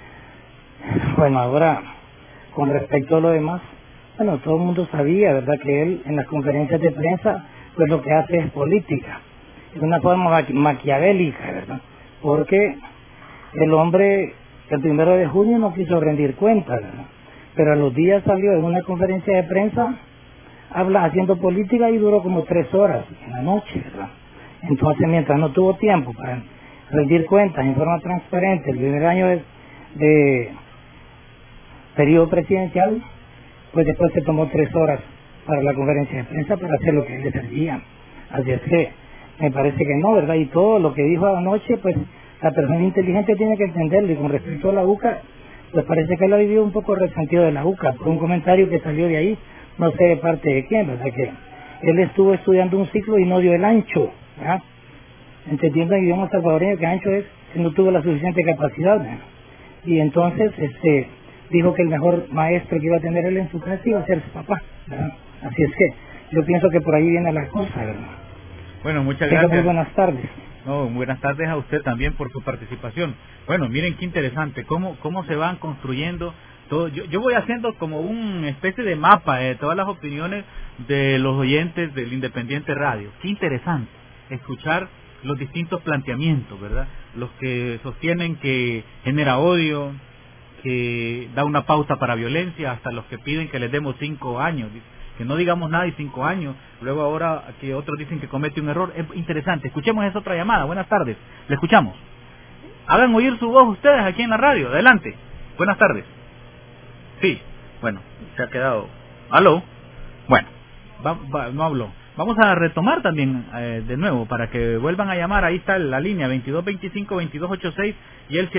Bueno, ahora, con respecto a lo demás, bueno, todo el mundo sabía, ¿verdad?, que él en las conferencias de prensa, pues lo que hace es política, es una forma maquiavélica, ¿verdad? Porque el hombre, el 1 de junio no quiso rendir cuentas, ¿verdad? Pero a los días salió en una conferencia de prensa, habla haciendo política y duró como 3 horas en la noche, ¿verdad? Entonces, mientras no tuvo tiempo para rendir cuentas en forma transparente el primer año de periodo presidencial, pues después se tomó 3 horas para la conferencia de prensa para hacer lo que le servía. Así es que me parece que no, ¿verdad? Y todo lo que dijo anoche, pues la persona inteligente tiene que entenderlo. Y con respecto a la UCA, pues parece que él ha vivido un poco resentido de la UCA por un comentario que salió de ahí, no sé de parte de quién, ¿verdad? Que él estuvo estudiando un ciclo y no dio el ancho, ¿verdad? Entendiendo en idioma salvadoreño que ancho es que no tuvo la suficiente capacidad, ¿verdad? Y entonces dijo que el mejor maestro que iba a tener él en su casa iba a ser su papá, ¿verdad? Así es que yo pienso que por ahí viene la cosa, ¿verdad? Bueno, muchas gracias. Muy buenas tardes. No, buenas tardes a usted también por su participación. Bueno, miren qué interesante, cómo se van construyendo todo. Yo voy haciendo como una especie de mapa de todas las opiniones de los oyentes del Independiente Radio. Qué interesante escuchar los distintos planteamientos, ¿verdad? Los que sostienen que genera odio, que da una pauta para violencia, hasta los que piden que les demos 5 años, que no digamos nada y 5 años, luego ahora que otros dicen que comete un error. Es interesante. Escuchemos esa otra llamada. Buenas tardes, le escuchamos. Hagan oír su voz ustedes aquí en la radio. Adelante. Buenas tardes. Sí, bueno, se ha quedado. ¿Aló? Bueno, no habló. Vamos a retomar también de nuevo para que vuelvan a llamar. Ahí está la línea 2225-2286 y el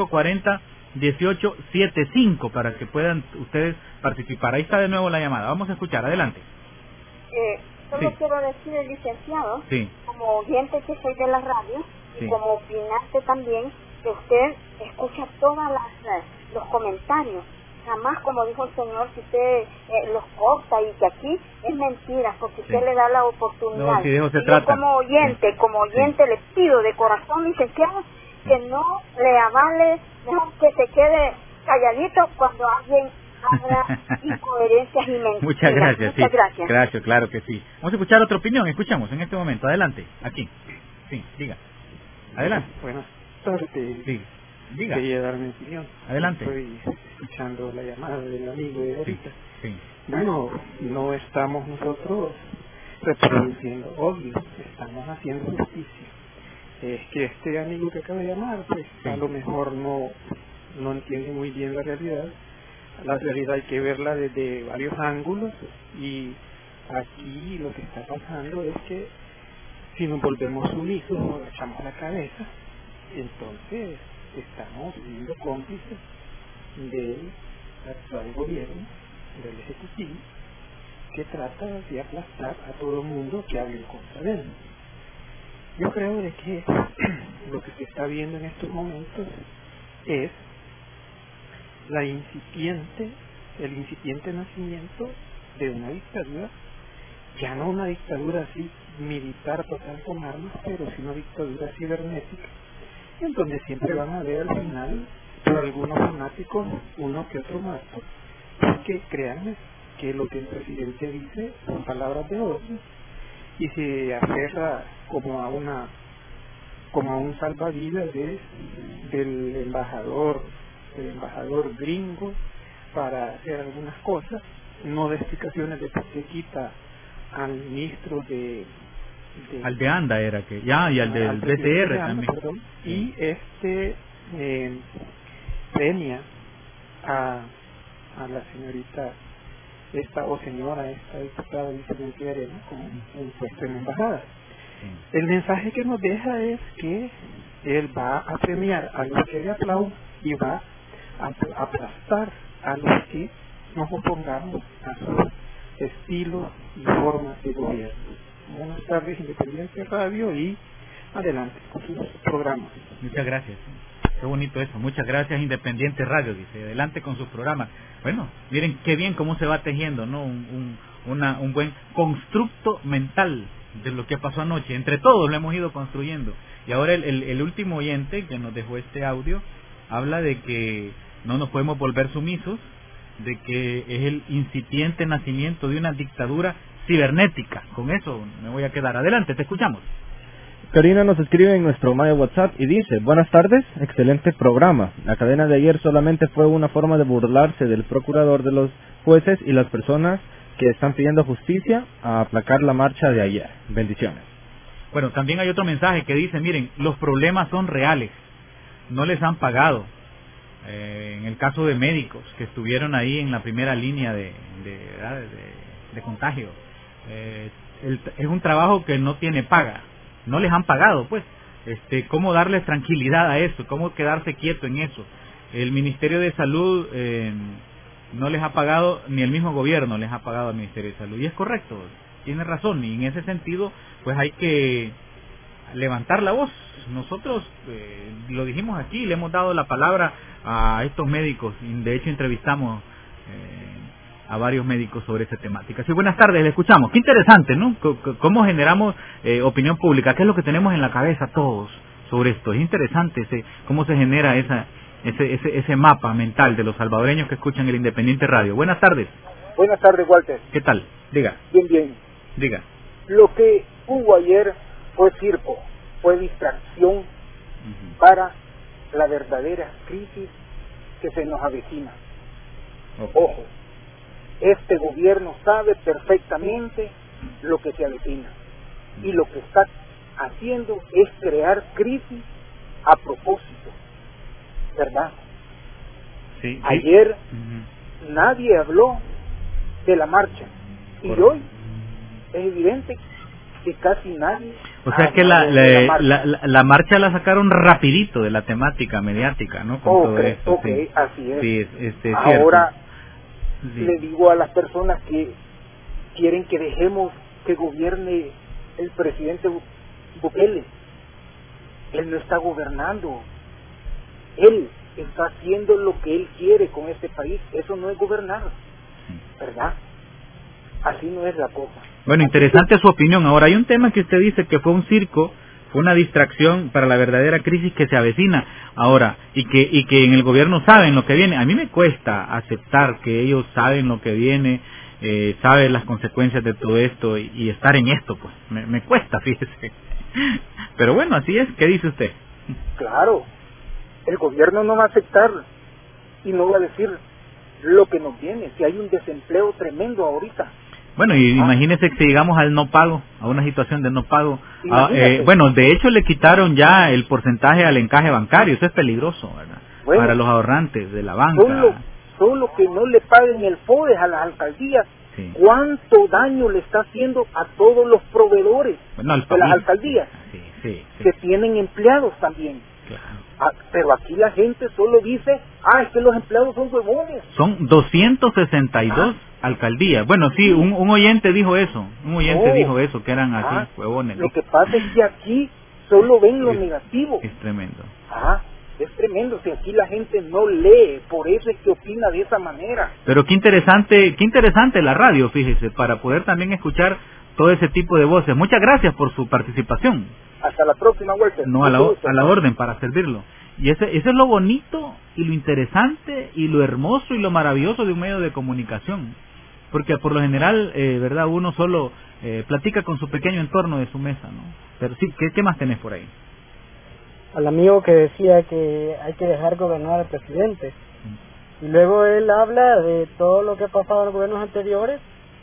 7540-1875 para que puedan ustedes participar. Ahí está de nuevo la llamada. Vamos a escuchar. Adelante. Solo quiero decir, el licenciado, sí, como oyente que soy de la radio, y sí, como opinante también, que usted escucha todos los comentarios. Jamás, como dijo el señor, que usted los corta y que aquí es mentira, porque usted le da la oportunidad. No, si de eso se y trata. Yo como oyente le pido de corazón, licenciado, que no le avale, mejor que se quede calladito cuando alguien habla incoherencias y mentiras. Muchas gracias. Muchas gracias. Gracias, claro que sí. Vamos a escuchar otra opinión. Escuchamos en este momento. Adelante, aquí. Sí, diga. Adelante. Buenas tardes. Sí, diga. Quería dar mi opinión. Adelante. Estoy escuchando la llamada del amigo de ahorita. Sí. Bueno, no estamos nosotros reproduciendo odio, estamos haciendo justicia. Es que este amigo que acaba de llamar, pues a lo mejor no entiende muy bien la realidad. La realidad hay que verla desde varios ángulos, y aquí lo que está pasando es que si nos volvemos sumisos, nos echamos la cabeza, entonces estamos siendo cómplices del actual gobierno, del Ejecutivo, que trata de aplastar a todo el mundo que hable en contra de él. Yo creo de que lo que se está viendo en estos momentos es el incipiente nacimiento de una dictadura, ya no una dictadura así militar total con armas, pero sí una dictadura cibernética, en donde siempre van a ver al final por algunos fanáticos uno que otro muerto, porque créanme que lo que el presidente dice son palabras de odio y se aferra como a un salvavidas del embajador gringo para hacer algunas cosas, no de explicaciones de por qué quita al ministro al de ANDA era que ya, y al del BCR también, perdón, y premia a la señorita esta diputada vicepresidenta Arena con un puesto en la embajada. El mensaje que nos deja es que él va a premiar a los que le aplauden y va a aplastar a los que nos opongamos a su estilo y forma de gobierno. Buenas tardes, Independiente Radio, y adelante con sus programas. Muchas gracias. Qué bonito eso. Muchas gracias, Independiente Radio, dice. Adelante con sus programas. Bueno, miren qué bien cómo se va tejiendo, ¿no? Un buen constructo mental de lo que pasó anoche. Entre todos lo hemos ido construyendo. Y ahora el último oyente que nos dejó este audio habla de que no nos podemos volver sumisos, de que es el incipiente nacimiento de una dictadura cibernética. Con eso me voy a quedar. Adelante, te escuchamos. Karina nos escribe en nuestro mail WhatsApp y dice: buenas tardes, excelente programa. La cadena de ayer solamente fue una forma de burlarse del procurador, de los jueces y las personas que están pidiendo justicia a aplacar la marcha de ayer. Bendiciones. Bueno, también hay otro mensaje que dice: miren, los problemas son reales, no les han pagado. En el caso de médicos que estuvieron ahí en la primera línea de contagio, es un trabajo que no tiene paga, no les han pagado, pues. ¿Cómo darles tranquilidad a eso? ¿Cómo quedarse quieto en eso? El Ministerio de Salud no les ha pagado, ni el mismo gobierno les ha pagado al Ministerio de Salud, y es correcto, tiene razón, y en ese sentido pues hay que levantar la voz. Nosotros lo dijimos aquí, le hemos dado la palabra a estos médicos, y de hecho entrevistamos a varios médicos sobre esta temática. Sí, buenas tardes, le escuchamos. Qué interesante, ¿no? ¿Cómo generamos opinión pública? ¿Qué es lo que tenemos en la cabeza todos sobre esto? Es interesante cómo se genera ese mapa mental de los salvadoreños que escuchan el Independiente Radio. Buenas tardes. Buenas tardes, Walter. ¿Qué tal? Diga. Bien. Diga. Lo que hubo ayer fue circo, fue distracción para la verdadera crisis que se nos avecina. Ojo, este gobierno sabe perfectamente lo que se avecina, y lo que está haciendo es crear crisis a propósito, ¿verdad? Sí. Ayer nadie habló de la marcha, y hoy es evidente que casi nadie. O sea que la marcha la sacaron rapidito de la temática mediática, ¿no? Con todo esto. Sí. Así es. Sí, ahora sí. Le digo a las personas que quieren que dejemos que gobierne el presidente Bukele. Él no está gobernando. Él está haciendo lo que él quiere con este país. Eso no es gobernar, ¿verdad? Así no es la cosa. Bueno, interesante su opinión. Ahora, hay un tema que usted dice que fue un circo, fue una distracción para la verdadera crisis que se avecina ahora, y que en el gobierno saben lo que viene. A mí me cuesta aceptar que ellos saben lo que viene, saben las consecuencias de todo esto y estar en esto, pues. Me cuesta, fíjese. Pero bueno, así es. ¿Qué dice usted? Claro, el gobierno no va a aceptar y no va a decir lo que nos viene, si hay un desempleo tremendo ahorita. Bueno, y imagínese que si llegamos al no pago, a una situación de no pago. Bueno, de hecho le quitaron ya el porcentaje al encaje bancario, eso es peligroso, ¿verdad? Bueno, para los ahorrantes de la banca. Solo que no le paguen el FODES a las alcaldías, sí. ¿Cuánto daño le está haciendo a todos los proveedores de las alcaldías? Sí. Que tienen empleados también. Claro. Pero aquí la gente solo dice, es que los empleados son huevones. Son 262 alcaldías. Bueno, sí, un oyente dijo eso. Dijo eso, que eran así, huevones. Lo que pasa es que aquí solo ven lo negativo. Es tremendo. Es tremendo, si aquí la gente no lee, por eso es que opina de esa manera. Pero qué interesante la radio, fíjese, para poder también escuchar todo ese tipo de voces. Muchas gracias por su participación. Hasta la próxima, Walter. No, a la orden, para servirlo. Y eso es lo bonito y lo interesante y lo hermoso y lo maravilloso de un medio de comunicación. Porque por lo general, ¿verdad? Uno solo platica con su pequeño entorno de su mesa, ¿no? Pero sí, ¿qué más tenés por ahí? Al amigo que decía que hay que dejar gobernar al presidente. Y luego él habla de todo lo que ha pasado en los gobiernos anteriores.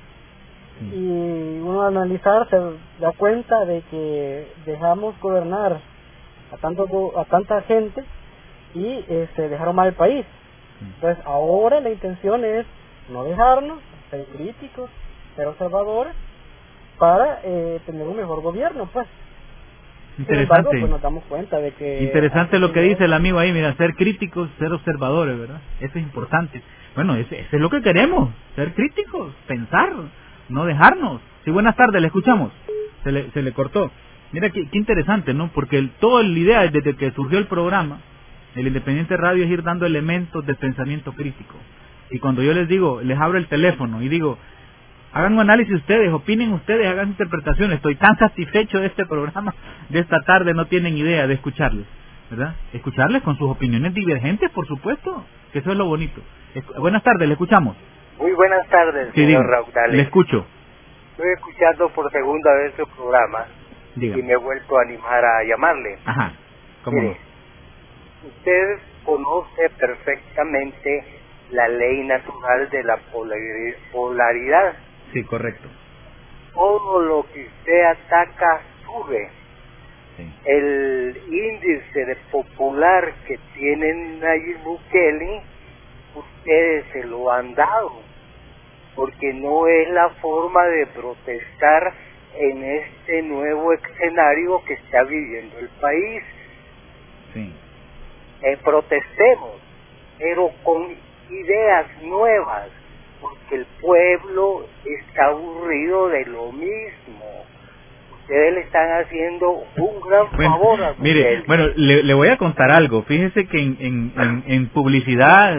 Y uno al analizar se da cuenta de que dejamos gobernar a tanta gente y dejaron mal el país. Entonces ahora la intención es no dejarnos, ser críticos, ser observadores, para tener un mejor gobierno, pues. Interesante. Sin embargo, pues nos damos cuenta de que... Interesante lo que dice el amigo ahí, mira, ser críticos, ser observadores, ¿verdad? Eso es importante. Bueno, eso es lo que queremos, ser críticos, pensar, no dejarnos. Sí, buenas tardes, le escuchamos. Se le cortó. Mira, qué interesante, ¿no? Porque toda la idea desde que surgió el programa, el Independiente Radio, es ir dando elementos de pensamiento crítico. Y cuando yo les digo, les abro el teléfono y digo, hagan un análisis ustedes, opinen ustedes, hagan interpretaciones. Estoy tan satisfecho de este programa de esta tarde, no tienen idea de escucharles, ¿verdad? Escucharles con sus opiniones divergentes, por supuesto, que eso es lo bonito. Buenas tardes, le escuchamos. Muy buenas tardes, sí, señor Raudales. Le escucho. Estoy escuchando por segunda vez su programa. Dígame. Y me he vuelto a animar a llamarle. Ajá, ¿cómo no? Usted conoce perfectamente la ley natural de la polaridad. Sí, correcto. Todo lo que usted ataca sube. Sí. El índice de popular que tienen Nayib Bukele, ustedes se lo han dado, porque no es la forma de protestar en este nuevo escenario que está viviendo el país. Sí. Protestemos, pero con ideas nuevas, porque el pueblo está aburrido de lo mismo. Ustedes le están haciendo un gran favor a mire, bueno, le voy a contar algo. Fíjese que en publicidad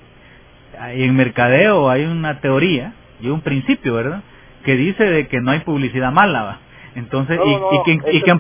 y en mercadeo hay una teoría y un principio, ¿verdad?, que dice de que no hay publicidad mala, ¿va? Entonces, y que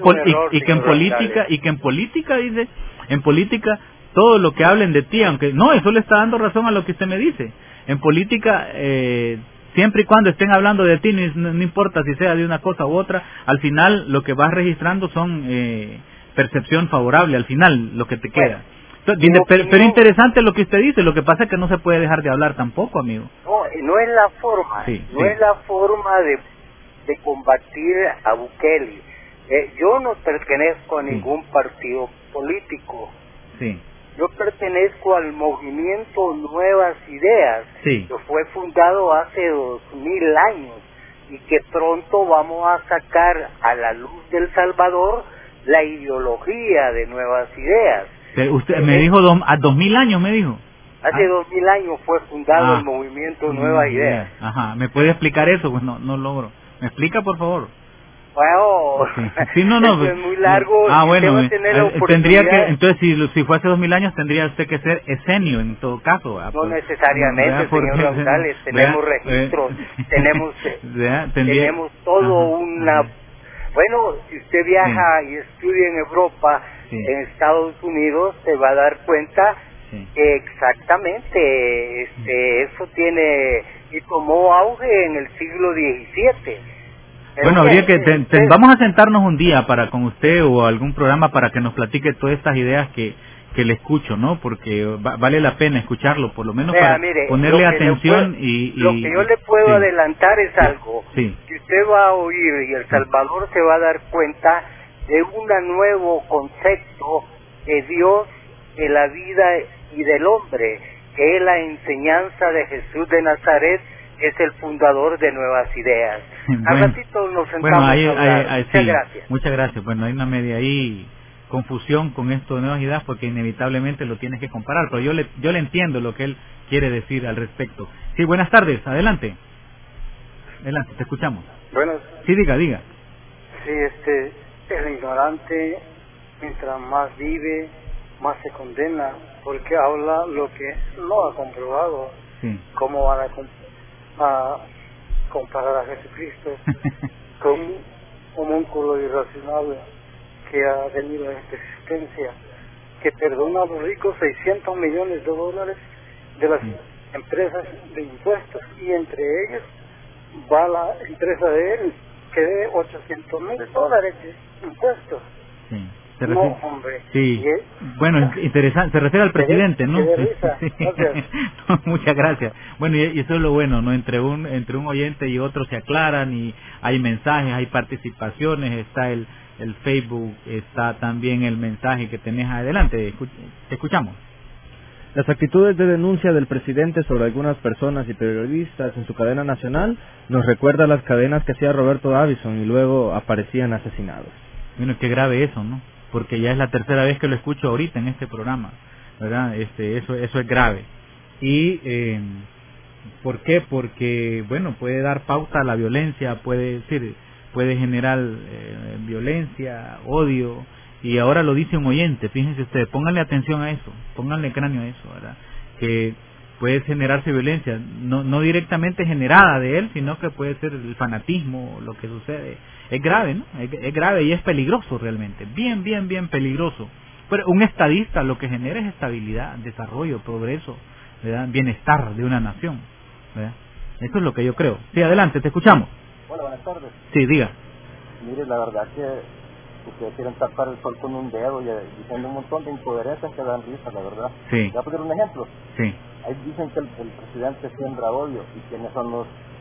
en política dice, en política todo lo que hablen de ti, aunque no, eso le está dando razón a lo que usted me dice. En política, siempre y cuando estén hablando de ti, no importa si sea de una cosa u otra, al final lo que vas registrando son percepción favorable, al final lo que te queda. Pero interesante lo que usted dice, lo que pasa es que no se puede dejar de hablar tampoco, amigo. No es la forma, es la forma de combatir a Bukele. Yo no pertenezco a ningún partido político. Sí. Yo pertenezco al movimiento Nuevas Ideas, que fue fundado hace 2000 años y que pronto vamos a sacar a la luz del Salvador la ideología de Nuevas Ideas. Usted me dijo a 2000 años, me dijo. Hace 2000 años fue fundado el movimiento Nuevas Ideas. Ajá, ¿me puede explicar eso? Pues no logro. ¿Me explica, por favor? Bueno, sí, no, eso es muy largo. Bueno, tendría que, entonces si fue hace 2000 años tendría usted que ser esenio en todo caso. No necesariamente, señor Raudales, tenemos registros, tenemos todo una... Bueno, si usted viaja y estudia en Europa, en Estados Unidos, se va a dar cuenta que exactamente eso tiene y tomó auge en el siglo XVII. Bueno, habría que vamos a sentarnos un día con usted o algún programa para que nos platique todas estas ideas que le escucho, ¿no? Porque vale la pena escucharlo, por lo menos para ponerle atención lo que yo le puedo adelantar es algo que usted va a oír y El Salvador se va a dar cuenta de un nuevo concepto de Dios, de la vida y del hombre, que es la enseñanza de Jesús de Nazaret, que es el fundador de Nuevas Ideas. Al ratito nos sentamos a hablar. Muchas gracias. Muchas gracias. Bueno, hay una media ahí confusión con esto de Nuevas Ideas porque inevitablemente lo tienes que comparar, pero yo le entiendo lo que él quiere decir al respecto. Sí, buenas tardes, adelante. Adelante, te escuchamos. Bueno. Sí, diga. Sí, el ignorante, mientras más vive, más se condena, porque habla lo que no ha comprobado. Sí. ¿Cómo van a comparar a Jesucristo con un homúnculo irracional que ha venido a esta existencia, que perdona a los ricos $600 millones de las empresas de impuestos, y entre ellas va la empresa de él que debe $800,000 de impuestos? Sí. No, hombre. Sí. Bueno, interesante. Se refiere al presidente, ¿no? Sí. No, muchas gracias. Bueno, y eso es lo bueno, ¿no? Entre un oyente y otro se aclaran y hay mensajes, hay participaciones, está el Facebook, está también el mensaje que tenés adelante. Te escuchamos. Las actitudes de denuncia del presidente sobre algunas personas y periodistas en su cadena nacional nos recuerda las cadenas que hacía Roberto Davison y luego aparecían asesinados. Bueno, qué grave eso, ¿no? Porque ya es la tercera vez que lo escucho ahorita en este programa, ¿verdad? Eso es grave. Y ¿por qué? Porque, bueno, puede dar pauta a la violencia, puede generar violencia, odio. Y ahora lo dice un oyente, fíjense ustedes, pónganle atención a eso, pónganle cráneo a eso, ¿verdad? Que puede generarse violencia, no directamente generada de él, sino que puede ser el fanatismo, lo que sucede. Es grave, ¿no? Es grave y es peligroso realmente, bien peligroso. Pero un estadista lo que genera es estabilidad, desarrollo, progreso, ¿verdad? Bienestar de una nación, ¿verdad? Eso es lo que yo creo. Sí, adelante, te escuchamos. Hola, buenas tardes. Sí, diga. Mire, la verdad que ustedes quieren tapar el sol con un dedo y diciendo un montón de incoherencias que dan risa, la verdad. Sí. Voy a poner un ejemplo. Sí. Ahí dicen que el presidente siembra odio. ¿Y quiénes son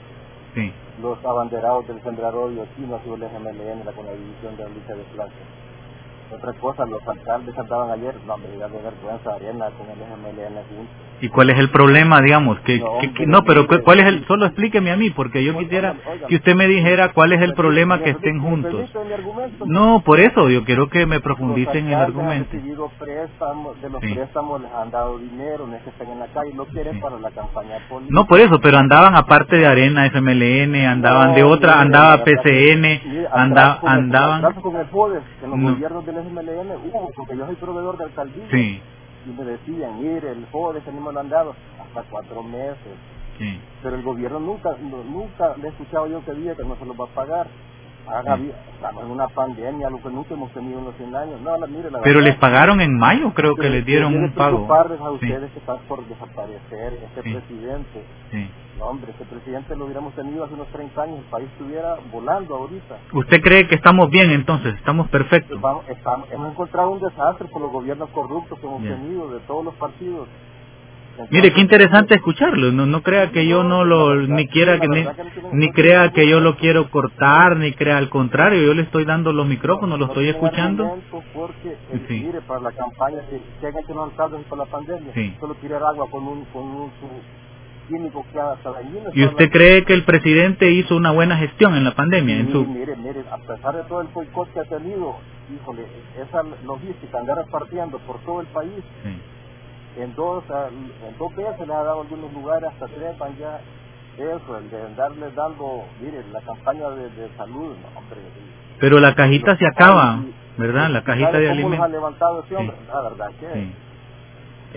los abanderados del sembrar odio? Aquí no ha sido el FMLN, con la división de la lucha de clases. Otra cosa, los alcaldes andaban ayer, no, hombre, ya de vergüenza, Arena con el FMLN juntos. ¿Y cuál es el problema, digamos? Pero ¿cuál es el? Solo explíqueme a mí, porque yo quisiera que usted me dijera cuál es el problema que estén juntos. No, por eso, yo quiero que me profundice en el argumento. De los préstamos les han dado dinero, no es que estén en la calle, lo quieren para la campaña política. No, por eso, pero andaban aparte de Arena, FMLN, andaban de otra, andaba PCN, andaban... con el FODES, en los gobiernos del FMLN hubo, porque yo soy proveedor de alcaldía. Sí. Y me decían, mire, el FODES tenemos lo han dado hasta 4 meses. Sí. Pero el gobierno nunca le he escuchado yo que diga que no se los va a pagar. Estamos en una pandemia, lo que nunca hemos tenido en los 100 años. Pero les pagaron en mayo, creo que les dieron un pago. A ustedes que están por desaparecer, presidente. Sí. No, hombre, este presidente lo hubiéramos tenido hace unos 30 años, el país estuviera volando ahorita. ¿Usted cree que estamos bien entonces? ¿Estamos perfectos? Hemos encontrado un desastre por los gobiernos corruptos que hemos tenido de todos los partidos. Entonces, mire, qué interesante escucharlo. No crea que yo ni crea que yo lo quiero cortar, ni crea al contrario. Yo le estoy dando los micrófonos, lo estoy escuchando. Porque mire, para la campaña que hagan que no alcanzan por la pandemia, solo tirar agua con un químico que hasta allí. ¿Y usted cree que el presidente hizo una buena gestión en la pandemia? Mire, a pesar de todo el boicot que ha tenido, híjole, esa logística, andar repartiendo por todo el país. En dos veces les ha dado algunos lugares, hasta trepan ya, eso, el de andarles dando, mire, la campaña de salud, no, hombre. Pero la cajita se acaba, ¿verdad? La cajita de alimentos. ¿Cómo los ha levantado ese hombre? La verdad que...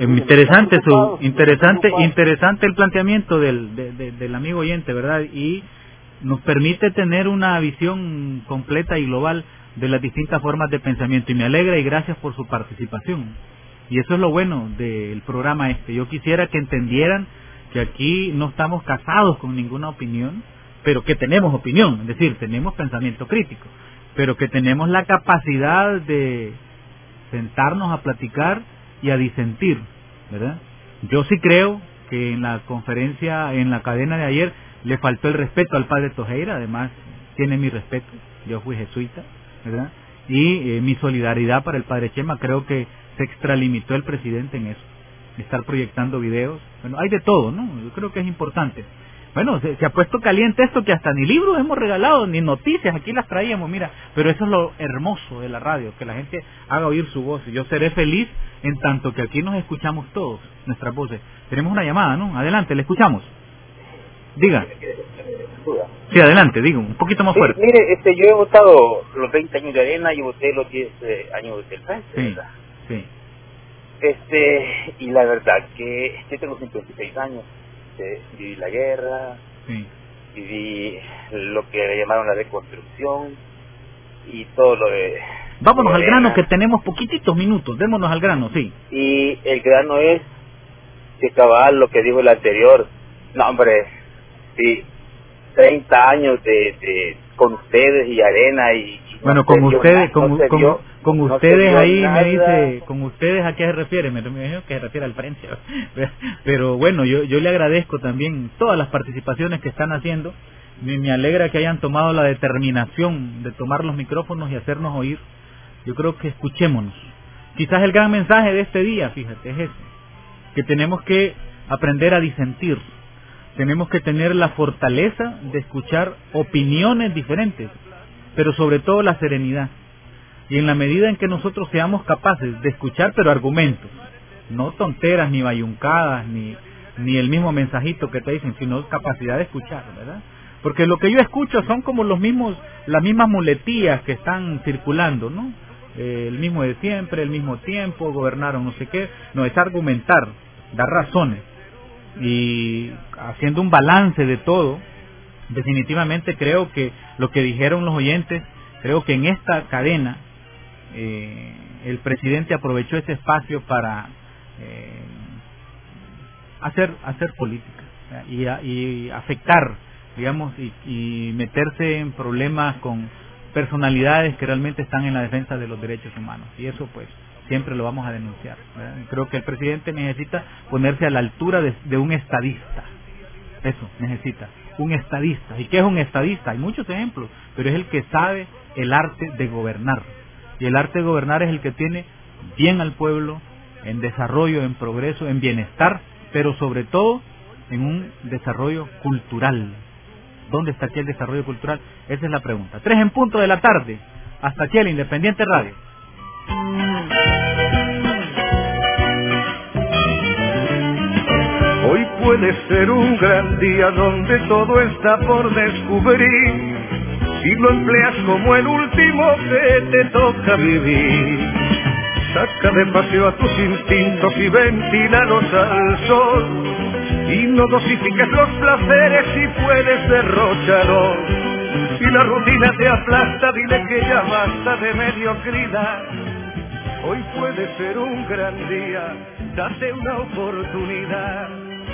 Interesante el planteamiento del amigo oyente, ¿verdad? Y nos permite tener una visión completa y global de las distintas formas de pensamiento. Y me alegra y gracias por su participación. Y eso es lo bueno del programa este. Yo quisiera que entendieran que aquí no estamos casados con ninguna opinión, pero que tenemos opinión, es decir, tenemos pensamiento crítico, pero que tenemos la capacidad de sentarnos a platicar y a disentir, ¿verdad? Yo sí creo que en la conferencia, en la cadena de ayer, le faltó el respeto al padre Tojeira, además tiene mi respeto, yo fui jesuita, ¿verdad? Y mi solidaridad para el padre Chema. Creo que se extralimitó el presidente en eso, estar proyectando videos. Bueno, hay de todo, ¿no? Yo creo que es importante. Bueno, se ha puesto caliente esto, que hasta ni libros hemos regalado, ni noticias, aquí las traíamos, mira. Pero eso es lo hermoso de la radio, que la gente haga oír su voz. Yo seré feliz en tanto que aquí nos escuchamos todos, nuestras voces. Tenemos una llamada, ¿no? Adelante, le escuchamos. Diga. Sí, adelante, digo, un poquito más fuerte. Mire, yo he votado los 20 años de Arena y voté los 10 años del frente, ¿verdad? Sí. Y la verdad que yo tengo 56 años, viví la guerra, viví lo que llamaron la reconstrucción y todo lo de... Vámonos al grano, que tenemos poquititos minutos, démonos al grano, sí. Y el grano es que cabal lo que dijo el anterior, no hombre, sí, 30 años con ustedes y Arena y bueno, con ustedes, con ustedes ahí nada. Me dice, con ustedes a qué se refiere, me imagino que se refiere al frente, pero bueno, yo le agradezco también todas las participaciones que están haciendo. Me alegra que hayan tomado la determinación de tomar los micrófonos y hacernos oír. Yo creo que escuchémonos. Quizás el gran mensaje de este día, fíjate, es ese, que tenemos que aprender a disentir, tenemos que tener la fortaleza de escuchar opiniones diferentes, pero sobre todo la serenidad. Y en la medida en que nosotros seamos capaces de escuchar, pero argumentos, no tonteras, ni bayuncadas, ni el mismo mensajito que te dicen, sino capacidad de escuchar, ¿verdad? Porque lo que yo escucho son como las mismas muletillas que están circulando, ¿no? El mismo de siempre, el mismo tiempo, gobernaron no sé qué. No, es argumentar, dar razones. Y haciendo un balance de todo, definitivamente creo que lo que dijeron los oyentes, creo que en esta cadena el presidente aprovechó ese espacio para hacer política y afectar, digamos, y meterse en problemas con personalidades que realmente están en la defensa de los derechos humanos, y eso pues siempre lo vamos a denunciar, ¿verdad? Creo que el presidente necesita ponerse a la altura de un estadista. Eso necesita, un estadista. ¿Y qué es un estadista? Hay muchos ejemplos, pero es el que sabe el arte de gobernar, y el arte de gobernar es el que tiene bien al pueblo, en desarrollo, en progreso, en bienestar, pero sobre todo en un desarrollo cultural. ¿Dónde está aquí el desarrollo cultural? Esa es la pregunta. 3:00 p.m. Hasta aquí el Independiente Radio. Hoy puede ser un gran día donde todo está por descubrir, si lo empleas como el último que te toca vivir. Saca de paseo a tus instintos y ventílalos al sol, y no dosifiques los placeres si puedes derrocharlos. Si la rutina te aplasta, dile que ya basta de mediocridad. Hoy puede ser un gran día, date una oportunidad.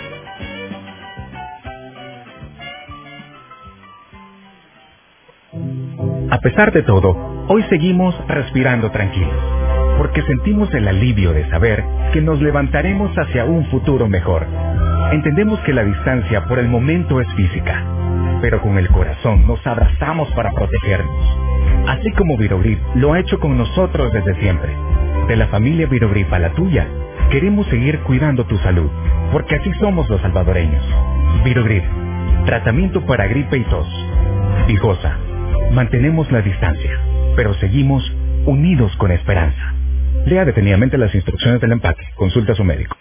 A pesar de todo, hoy seguimos respirando tranquilos, porque sentimos el alivio de saber que nos levantaremos hacia un futuro mejor. Entendemos que la distancia por el momento es física, pero con el corazón nos abrazamos para protegernos. Así como Virogrip lo ha hecho con nosotros desde siempre. De la familia Virogrip a la tuya, queremos seguir cuidando tu salud, porque así somos los salvadoreños. Virogrip, tratamiento para gripe y tos. Vigosa, mantenemos la distancia, pero seguimos unidos con esperanza. Lea detenidamente las instrucciones del empaque. Consulta a su médico.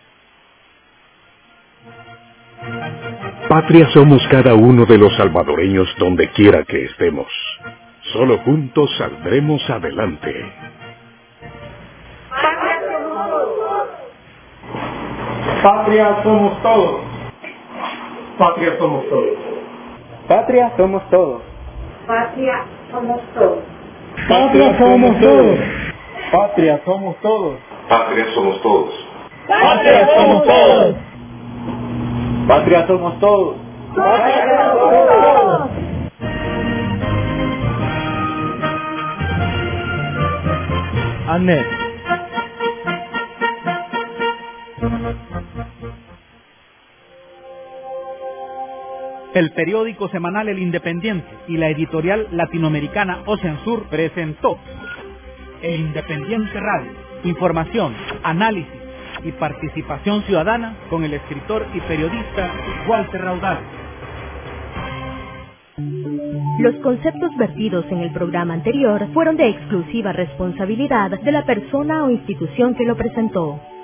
Patria somos cada uno de los salvadoreños donde quiera que estemos. Solo juntos saldremos adelante. Patria somos todos. Patria somos todos. Patria somos todos. Patria somos todos. Patria somos todos. Patria somos todos. Patria somos todos. Patria somos todos. Patria somos todos. Patria somos todos. ANET. El periódico semanal El Independiente y la editorial latinoamericana Ocean Sur presentó El Independiente Radio. Información, análisis y participación ciudadana con el escritor y periodista Walter Raudal. Los conceptos vertidos en el programa anterior fueron de exclusiva responsabilidad de la persona o institución que lo presentó.